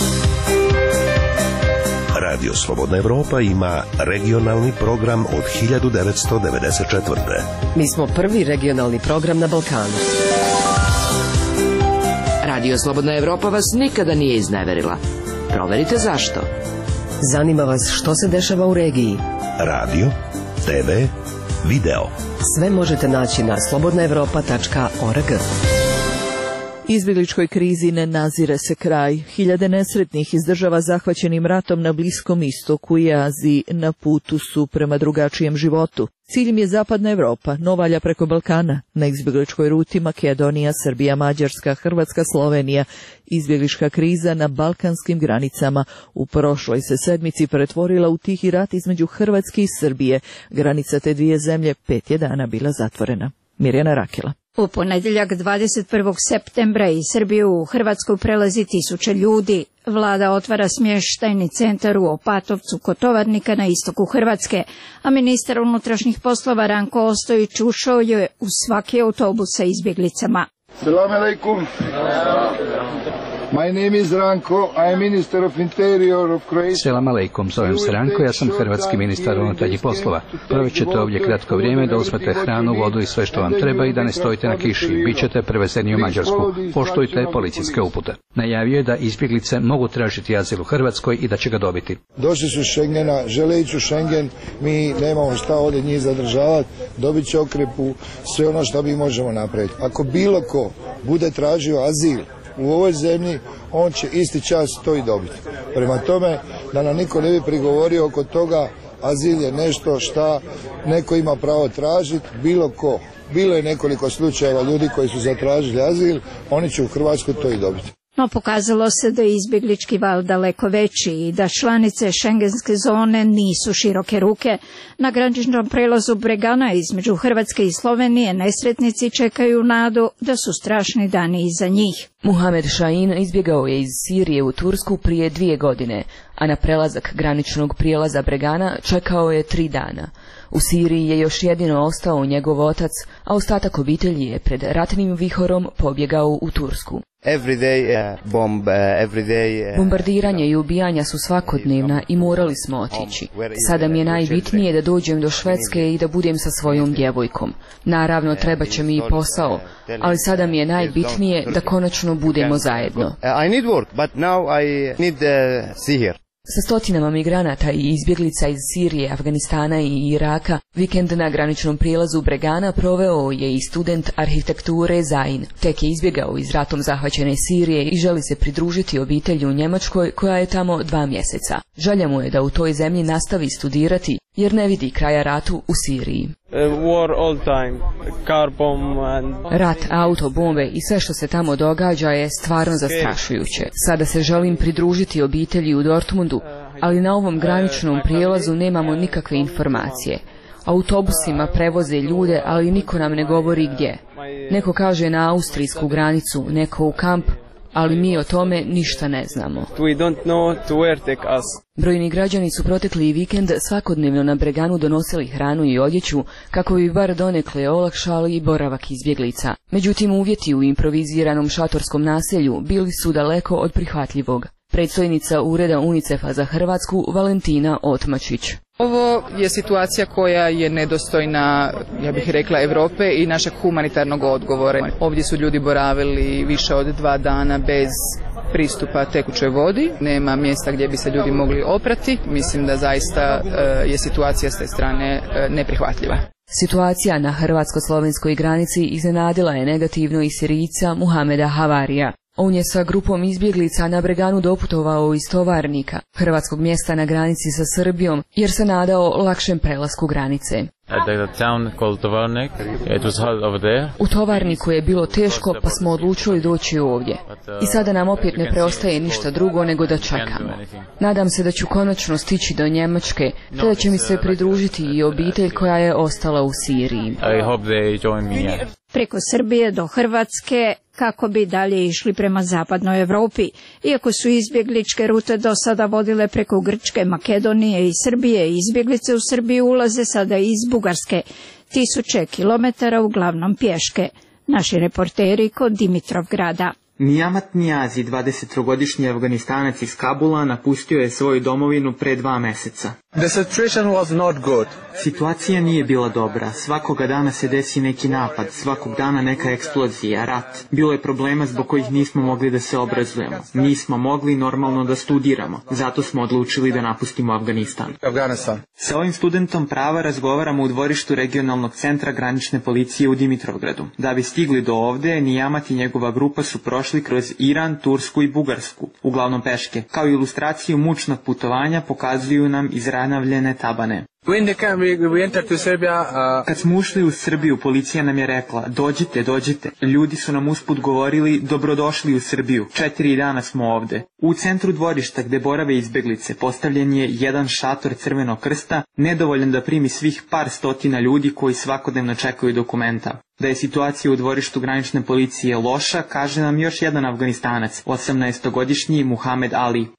Radio Slobodna Evropa ima regionalni program od hiljadu devetsto devedeset četvrte. Mi smo prvi regionalni program na Balkanu. Radio Slobodna Evropa vas nikada nije izneverila. Proverite zašto. Zanima vas što se dešava u regiji. Radio, te ve, video. Sve možete naći na slobodna evropa tačka org. Izbjegličkoj krizi ne nazire se kraj. Hiljade nesretnih iz država zahvaćenim ratom na Bliskom istoku i Aziji na putu su prema drugačijem životu. Cilj im je Zapadna Evropa, no valja preko Balkana. Na izbjegličkoj ruti Makedonija, Srbija, Mađarska, Hrvatska, Slovenija. Izbjeglička kriza na balkanskim granicama u prošloj se sedmici pretvorila u tihi rat između Hrvatske i Srbije. Granica te dvije zemlje pet je dana bila zatvorena. Mirjana Rakela. U ponedjeljak dvadeset prvog septembra iz Srbije u Hrvatsku prelazi tisuće ljudi. Vlada otvara smještajni centar u Opatovcu kod Tovarnika na istoku Hrvatske, a ministar unutrašnjih poslova Ranko Ostojić ušao je u svaki autobus sa izbjeglicama. Selam alejkum. My name is Ranko, I am Minister of Interior of Croatia. Selam aleikum, zovem se Ranko, ja sam hrvatski ministar unutarnjih poslova. Provećete ovdje kratko vrijeme da uzmete hranu, vodu i sve što vam treba i da ne stojite na kiši. Bićete prevezeni u Mađarsku. Poštujte policijske upute. Najavio je da izbjeglice mogu tražiti azil u Hrvatskoj i da će ga dobiti. Došli su iz Schengena, žele ići u Schengen, mi nemamo šta ovdje njih zadržavati, dobit će okrepu, sve ono što mi možemo napraviti. Ako bilo ko bude tražio azil u ovoj zemlji, on će isti čas to i dobiti. Prema tome, da nam niko ne bi prigovorio oko toga, azil je nešto šta neko ima pravo tražiti, bilo ko. Bilo je nekoliko slučajeva ljudi koji su zatražili azil, oni će u Hrvatskoj to i dobiti. No pokazalo se da je izbjeglički val daleko veći i da članice šengenske zone nisu široke ruke. Na graničnom prelazu Bregana između Hrvatske i Slovenije nesretnici čekaju nadu da su strašni dani iza njih. Muhamed Šahin izbjegao je iz Sirije u Tursku prije dvije godine, a na prelazak graničnog prijelaza Bregana čekao je tri dana. U Siriji je još jedino ostao njegov otac, a ostatak obitelji je pred ratnim vihorom pobjegao u Tursku. Day, uh, bomb, uh, day, uh, Bombardiranje i ubijanja su svakodnevna i morali smo otići. Sada mi je najbitnije da dođem do Švedske i da budem sa svojom djevojkom. Naravno, treba će mi i posao, ali sada mi je najbitnije da konačno budemo zajedno. I need work, but now I need uh, see here. Sa stotinama migranata i izbjeglica iz Sirije, Afganistana i Iraka, vikend na graničnom prijelazu Bregana proveo je i student arhitekture Zain. Tek je izbjegao iz ratom zahvaćene Sirije i želi se pridružiti obitelji u Njemačkoj koja je tamo dva mjeseca. Želja mu je da u toj zemlji nastavi studirati jer ne vidi kraja ratu u Siriji. War all time. Car bomb and... Rat, auto, bombe i sve što se tamo događa je stvarno zastrašujuće. Sada se želim pridružiti obitelji u Dortmundu, ali na ovom graničnom prijelazu nemamo nikakve informacije. Autobusima prevoze ljude, ali niko nam ne govori gdje. Neko kaže na austrijsku granicu, neko u kamp, ali mi o tome ništa ne znamo. We don't know to where take us. Brojni građani su protekli vikend svakodnevno na Breganu donosili hranu i odjeću kako bi bar donekle olakšali i boravak izbjeglica. Međutim, uvjeti u improviziranom šatorskom naselju bili su daleko od prihvatljivog. Predstojnica Ureda UNICEF-a za Hrvatsku Valentina Otmačić. Ovo je situacija koja je nedostojna, ja bih rekla, Europe i našeg humanitarnog odgovora. Ovdje su ljudi boravili više od dva dana bez pristupa tekućoj vodi, nema mjesta gdje bi se ljudi mogli oprati. Mislim da zaista je situacija s te strane neprihvatljiva. Situacija na hrvatsko-slovenskoj granici iznenadila je negativno i Sirijca Muhameda Havarija. On je sa grupom izbjeglica na Breganu doputovao iz Tovarnika, hrvatskog mjesta na granici sa Srbijom, jer se nadao lakšem prelasku granice. U Tovarniku je bilo teško, pa smo odlučili doći ovdje. I sada nam opet ne preostaje ništa drugo nego da čekamo. Nadam se da ću konačno stići do Njemačke, te da će mi se pridružiti i obitelj koja je ostala u Siriji. Preko Srbije do Hrvatske kako bi dalje išli prema zapadnoj Europi. Iako su izbjegličke rute do sada vodile preko Grčke, Makedonije i Srbije, izbjeglice u Srbiju ulaze sada iz Bugarske, tisuće kilometara uglavnom pješke. Naši reporteri kod Dimitrovgrada. Nijamat Nijazi, dvadesettrogodišnji Afganistanac iz Kabula, napustio je svoju domovinu pre dva meseca. The situation was not good. Situacija nije bila dobra. Svakoga dana se desi neki napad, svakog dana neka eksplozija, rat. Bilo je problema zbog kojih nismo mogli da se obrazujemo. Nismo mogli normalno da studiramo. Zato smo odlučili da napustimo Afganistan. Afganistan. Sa ovim studentom prava razgovaramo u dvorištu regionalnog centra granične policije u Dimitrovgradu. Da bi stigli do ovde, Nijamat i njegova grupa su prošli kroz Iran, Tursku i Bugarsku, uglavnom peške. Kao ilustraciju mučnog putovanja pokazuju nam izranavljene tabane. Kad smo ušli u Srbiju, policija nam je rekla, dođite, dođite. Ljudi su nam usput govorili, dobrodošli u Srbiju, četiri dana smo ovde. U centru dvorišta gde borave izbjeglice postavljen je jedan šator Crvenog krsta, nedovoljan da primi svih par stotina ljudi koji svakodnevno čekaju dokumenta. Da je situacija u dvorištu granične policije loša, kaže nam još jedan Afganistanac, osamnaestogodišnji Muhamed Ali.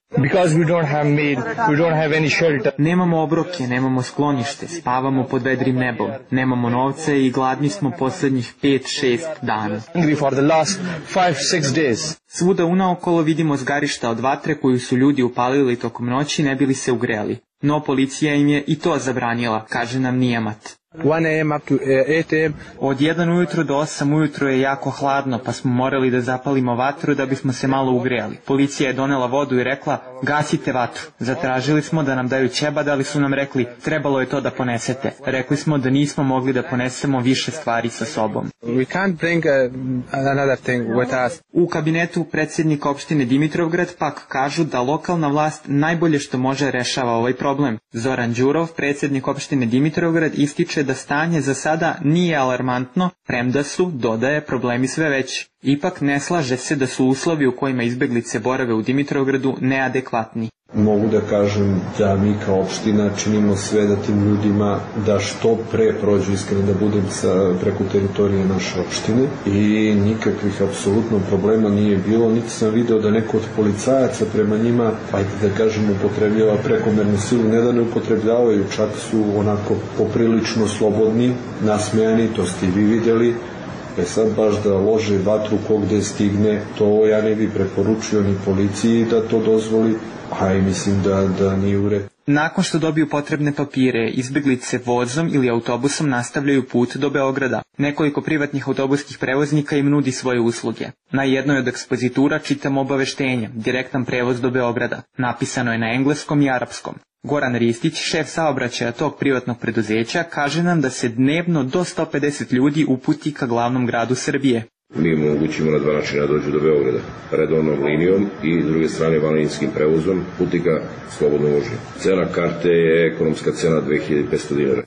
Because we don't have meat, we don't have any shelter. Nemamo obroke, nemamo sklonište, spavamo pod vedrim nebom. Nemamo novce i gladni smo posljednjih pet šest dana. Hungry for the last five six days. Svuda unaokolo vidimo zgarišta od vatre koju su ljudi upalili tokom noći ne bili se ugreli. No policija im je i to zabranila, kaže nam Nijemat. one a m up to eight a m Od jedan ujutro do osam ujutro je jako hladno, pa smo morali da zapalimo vatru da bismo se malo ugrejali. Policija je donela vodu i rekla, gasite vatru. Zatražili smo da nam daju ćebad, ali su nam rekli, trebalo je to da ponesete. Rekli smo da nismo mogli da ponesemo više stvari sa sobom. We can't bring uh, another thing with us. U kabinetu predsjednika opštine Dimitrovgrad pak kažu da lokalna vlast najbolje što može rešava ovaj problem. Zoran Đurov, predsjednik opštine Dimitrovgrad, ističe da stanje za sada nije alarmantno, premda su, dodaje, problemi sve veći. Ipak ne slaže se da su uslovi u kojima izbeglice borave u Dimitrovgradu neadekvatni. Mogu da kažem da mi kao opština činimo sve da tim ljudima da što pre prođu, iskreno da budem sa, preko teritorije naše opštine i nikakvih apsolutno problema nije bilo, niti sam video da neko od policajaca prema njima, ajde da kažem, upotrebljava prekomernu silu, ne da ne upotrebljavaju, čak su onako poprilično slobodni, nasmejani, to ste i vi vidjeli. E sad baš da lože vatru ko gde stigne, to ja ne bi preporučio ni policiji da to dozvoli, a i mislim da, da nije u redu. Nakon što dobiju potrebne papire, izbeglice vozom ili autobusom nastavljaju put do Beograda. Nekoliko privatnih autobuskih prevoznika im nudi svoje usluge. Na jednoj od ekspozitura čitamo obaveštenje, direktan prevoz do Beograda. Napisano je na engleskom i arapskom. Goran Ristić, šef saobraćaja tog privatnog preduzeća, kaže nam da se dnevno do sto pedeset ljudi uputi ka glavnom gradu Srbije. Mi omogućimo na dva načina dođu do Beograda, redovnom linijom i s druge strane vanlinskim prevozom, putnika slobodno vožnje. Cena karte je ekonomska cena dve hiljade petsto dinara.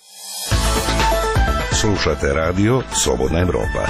Slušate radio Slobodna Evropa.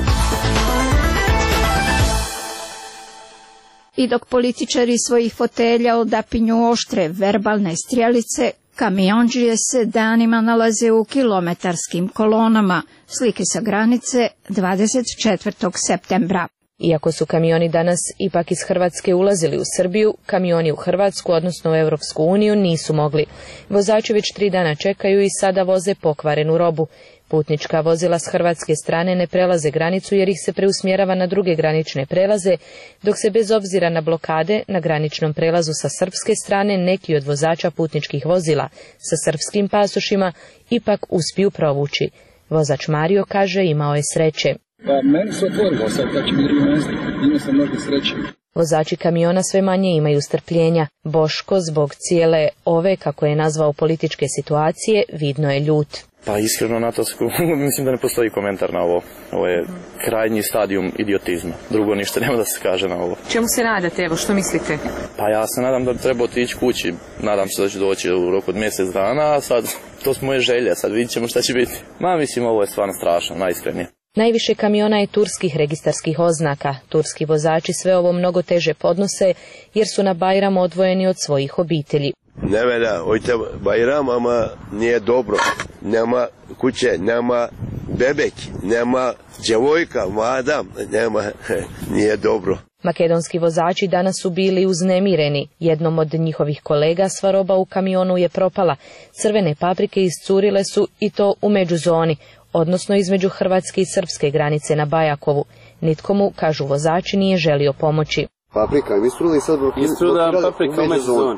I dok političari svojih fotelja odapinju oštre verbalne strijelice, kamiondžije se danima nalaze u kilometarskim kolonama. Slike sa granice dvadeset četvrtog septembra. Iako su kamioni danas ipak iz Hrvatske ulazili u Srbiju, kamioni u Hrvatsku, odnosno u Europsku uniju, nisu mogli. Vozači već tri dana čekaju i sada voze pokvarenu robu. Putnička vozila s hrvatske strane ne prelaze granicu jer ih se preusmjerava na druge granične prelaze, dok se bez obzira na blokade na graničnom prelazu sa srpske strane neki od vozača putničkih vozila sa srpskim pasošima ipak uspiju provući. Vozač Mario kaže imao je sreće. Pa meni se otvorilo sad, da će mi drugo mjesto, imao sam možda sreće. Vozači kamiona sve manje imaju strpljenja. Boško zbog cijele ove, kako je nazvao, političke situacije, vidno je ljut. Pa iskreno na to mislim da ne postoji komentar na ovo. Ovo je krajnji stadijum idiotizma. Drugo ništa nema da se kaže na ovo. Čemu se nadate, evo, što mislite? Pa ja se nadam da treba otići kući. Nadam se da će doći u roku od mjesec dana, a sad to su moje želje, sad vidit ćemo šta će biti. Ma mislim ovo je stvarno strašno, najiskrenije. Najviše kamiona je turskih registarskih oznaka. Turski vozači sve ovo mnogo teže podnose jer su na Bajram odvojeni od svojih obitelji. Ne velja, ojte Bajram, ama nije dobro. Nema kuće, nema bebek, nema djevojka, madam, nema, nije dobro. Makedonski vozači danas su bili uznemireni. Jednom od njihovih kolega sva roba u kamionu je propala. Crvene paprike iscurile su i to u međuzoni, odnosno između hrvatske i srpske granice na Bajakovu. Nitko mu, kažu vozači, nije želio pomoći. Paprika, im istruli sad... Istrula paprika u međuzoni.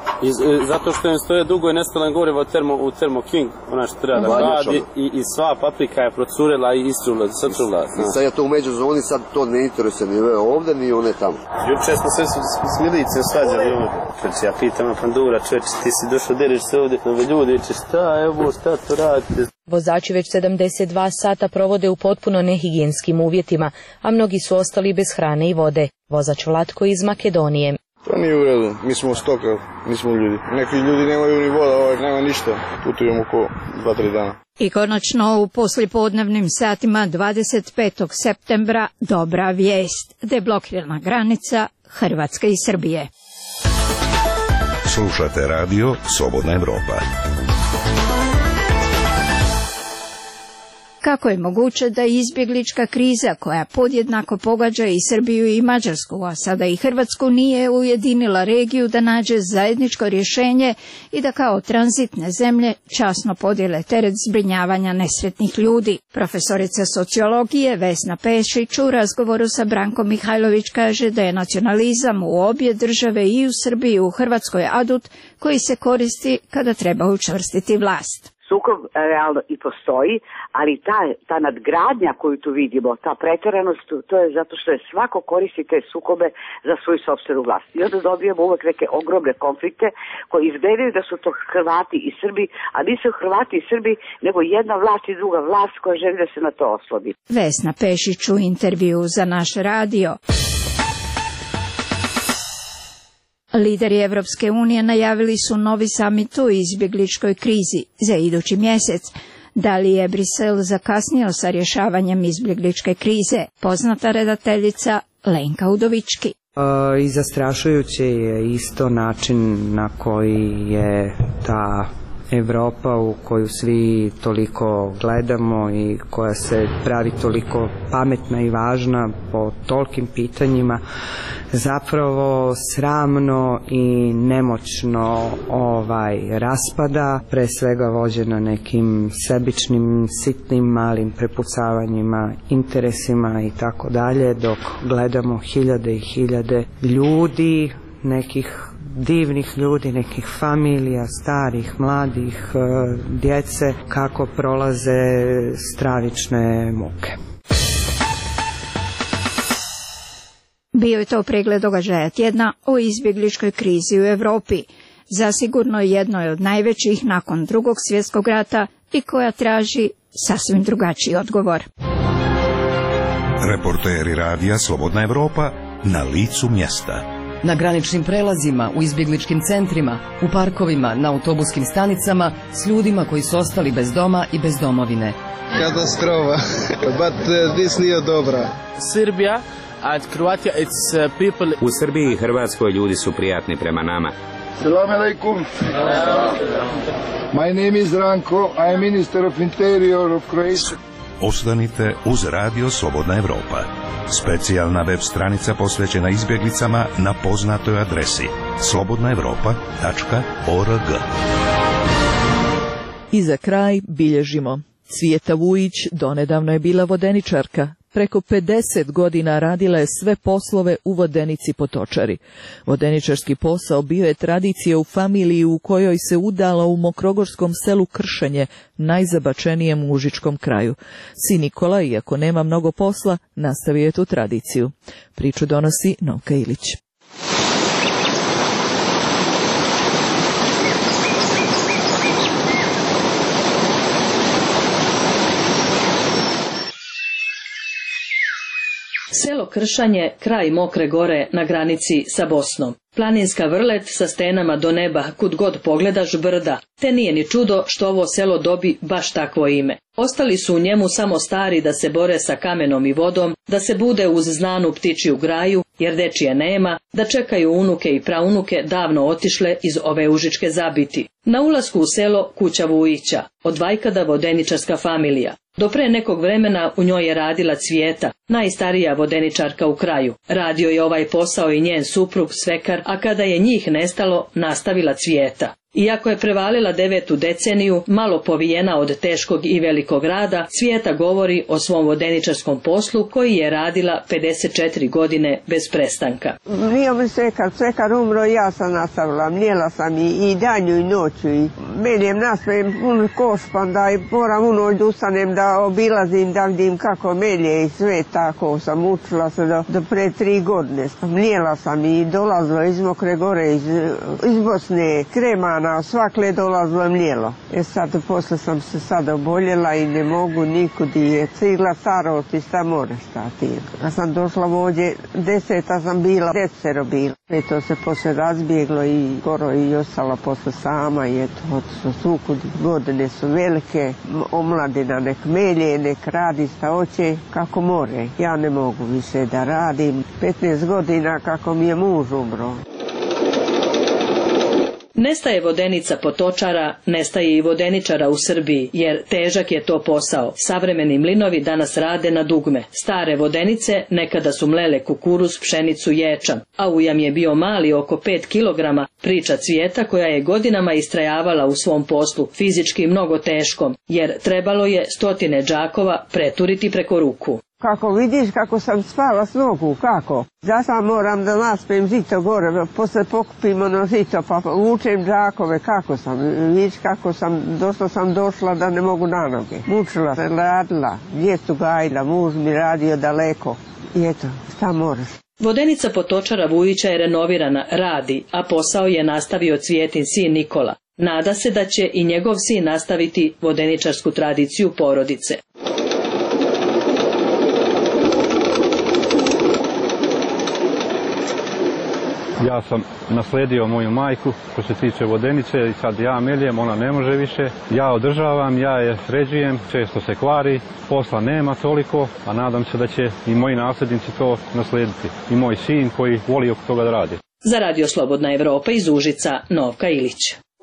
Zato što im stoje dugo i nestalo gorivo u termo, u termo King, ona što treba da radi, i, i sva paprika je procurila i istrula, satrula. I sad je to u međuzoni, sad to ne interesuje ni ovdje, ni one tamo. Juče smo sve s milicijom svađali ovdje. Znači ja pitam Pandura, čovječ, ti si došao, deriš se ovdje, ove ljudi, če šta, evo, šta to radite? Vozači već sedamdeset dva sata provode u potpuno nehigijenskim uvjetima, a mnogi su ostali bez hrane i vode. Vozač Vlatko iz Makedonije. To nije u redu, mi smo stoka, nismo ljudi. Neki ljudi nemaju ni voda, ovaj, nema ništa, putujemo oko dva tri dana. I konačno u poslijepodnevnim satima dvadeset petog septembra dobra vijest, deblokirana granica Hrvatske i Srbije. Slušate radio Slobodna Evropa. Kako je moguće da izbjeglička kriza koja podjednako pogađa i Srbiju i Mađarsku, a sada i Hrvatsku, nije ujedinila regiju da nađe zajedničko rješenje i da kao tranzitne zemlje časno podijele teret zbrinjavanja nesretnih ljudi? Profesorica sociologije Vesna Pešić u razgovoru sa Brankom Mihajlović kaže da je nacionalizam u obje države, i u Srbiji i u Hrvatskoj, adut koji se koristi kada treba učvrstiti vlast. Sukob realno i postoji, ali ta, ta nadgradnja koju tu vidimo, ta pretjeranost, to je zato što je svako koristi te sukobe za svoju sopstvenu vlast. I onda dobijemo uvek neke ogromne konflikte koji izgledaju da su to Hrvati i Srbi, a nisu Hrvati i Srbi, nego jedna vlast i druga vlast koja želi da se na to oslodi. Vesna Pešić u intervju za naš radio. Lideri Evropske unije najavili su novi samit o izbjegličkoj krizi za idući mjesec. Da li je Brisel zakasnio sa rješavanjem izbjegličke krize? Poznata redateljica Lenka Udovički. I zastrašujuće je isto način na koji je ta Evropa u koju svi toliko gledamo i koja se pravi toliko pametna i važna po tolikim pitanjima, zapravo sramno i nemoćno ovaj raspada, pre svega vođena nekim sebičnim, sitnim, malim prepucavanjima, interesima i tako dalje, dok gledamo hiljade i hiljade ljudi, nekih divnih ljudi, nekih familija, starih, mladih, djece, kako prolaze stravične muke. Bio je to pregled događaja tjedna o izbjegličkoj krizi u Europi. Zasigurno jedno je od najvećih nakon Drugog svjetskog rata i koja traži sasvim drugačiji odgovor. Reporteri radija Slobodna Evropa na licu mjesta. Na graničnim prelazima, u izbjegličkim centrima, u parkovima, na autobuskim stanicama, s ljudima koji su ostali bez doma i bez domovine. Katastrofa, but uh, this nije dobra. Srbija and Croatia, it's uh, people... U Srbiji i Hrvatskoj ljudi su prijatni prema nama. Salam alaikum. My name is Ranko, I am Minister of Interior of Croatia. Ostanite uz Radio Slobodna Evropa. Specijalna web stranica posvećena izbjeglicama na poznatoj adresi slobodna evropa tačka org. I za kraj bilježimo. Cvijeta Vujić donedavno je bila vodeničarka. Preko pedeset godina radila je sve poslove u Vodenici Potočari. Vodeničarski posao bio je tradicija u familiji u kojoj se udala u mokrogorskom selu Kršenje, najzabačenijem u užičkom kraju. Sin Nikola, iako nema mnogo posla, nastavio je tu tradiciju. Priču donosi Novka Ilić. Selo Kršanje, kraj Mokre gore na granici sa Bosnom. Planinska vrlet sa stenama do neba, kud god pogledaš brda, te nije ni čudo što ovo selo dobi baš takvo ime. Ostali su u njemu samo stari da se bore sa kamenom i vodom, da se bude uz znanu ptičiju graju, jer dečije nema, da čekaju unuke i praunuke davno otišle iz ove užičke zabiti. Na ulasku u selo kuća Vujića, od vajkada vodeničarska familija. Do pre nekog vremena u njoj je radila Cvijeta, najstarija vodeničarka u kraju. Radio je ovaj posao i njen suprug, svekar, a kada je njih nestalo, nastavila Cvijeta. Iako je prevalila devetu deceniju, malo povijena od teškog i velikog rada, Cvijeta govori o svom vodeničarskom poslu koji je radila pedeset četiri godine bez prestanka. Nije mi svekar, svekar umro, ja sam nastavila, mnijela sam i, i danju i noću. I menjem nasmijem pun koš, pa onda moram u noć da ustanem, da obilazim, da vidim kako melje i sve tako. Sam učila se do, do pre tri godine. Mnijela sam i dolazila iz Mokre gore, iz, iz Bosne, Kremana, svakle dolazilo mlijelo. E sad, posle sam se sada oboljela i ne mogu nikud je cigla starost i šta more stati. Kad sam došla ovdje, deseta sam bila, desero bila. E to se posle razbjeglo i skoro i ostala posle sama i eto, otišlo sukud. Godine su velike, omladina nek melje, nek radi šta hoće, kako more. Ja ne mogu više da radim. petnaest godina kako mi je muž umro. Nestaje vodenica potočara, nestaje i vodeničara u Srbiji, jer težak je to posao. Savremeni mlinovi danas rade na dugme. Stare vodenice nekada su mlele kukuruz, pšenicu, ječam, a ujam je bio mali oko pet kilograma, priča Cvijeta koja je godinama istrajavala u svom poslu, fizički mnogo teškom, jer trebalo je stotine džakova preturiti preko ruku. Kako vidiš kako sam spala s nogu, kako? Ja sam moram da naspem žito gore, posle pokupim ono žito, pa vučem džakove, kako sam, vidiš kako sam, došla sam došla da ne mogu na noge. Mučila se, radila, djecu gajila, muž mi radio daleko i eto, šta moraš? Vodenica potočara Vujića je renovirana, radi, a posao je nastavio Cvijetin sin Nikola. Nada se da će i njegov sin nastaviti vodeničarsku tradiciju porodice. Ja sam nasledio moju majku što se tiče vodenice i sad ja meljem, ona ne može više. Ja održavam, ja je sređujem, često se kvari, posla nema toliko, a nadam se da će i moji nasljednici to naslediti. I moj sin koji voli oko toga da radi. Za Radio Slobodna Evropa iz Užica, Novka Ilić.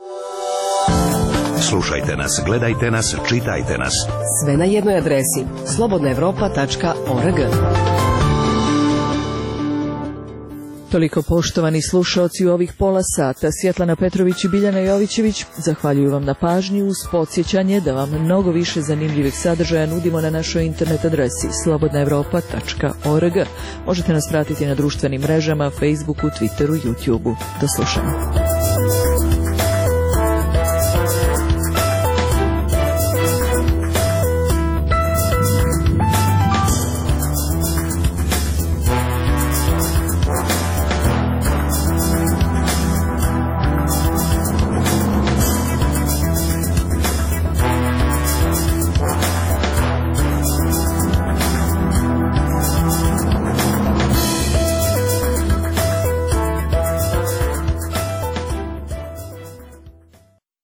Slušajte nas, gledajte nas, čitajte nas. Sve na jednoj adresi slobodna evropa tačka org. Toliko, poštovani slušaoci, u ovih pola sata. Svjetlana Petrović i Biljana Jovićević zahvaljuju vam na pažnji uz podsjećanje da vam mnogo više zanimljivih sadržaja nudimo na našoj internet adresi slobodna evropa tačka org. Možete nas pratiti na društvenim mrežama, Facebooku, Twitteru, YouTubeu. Do slušanja.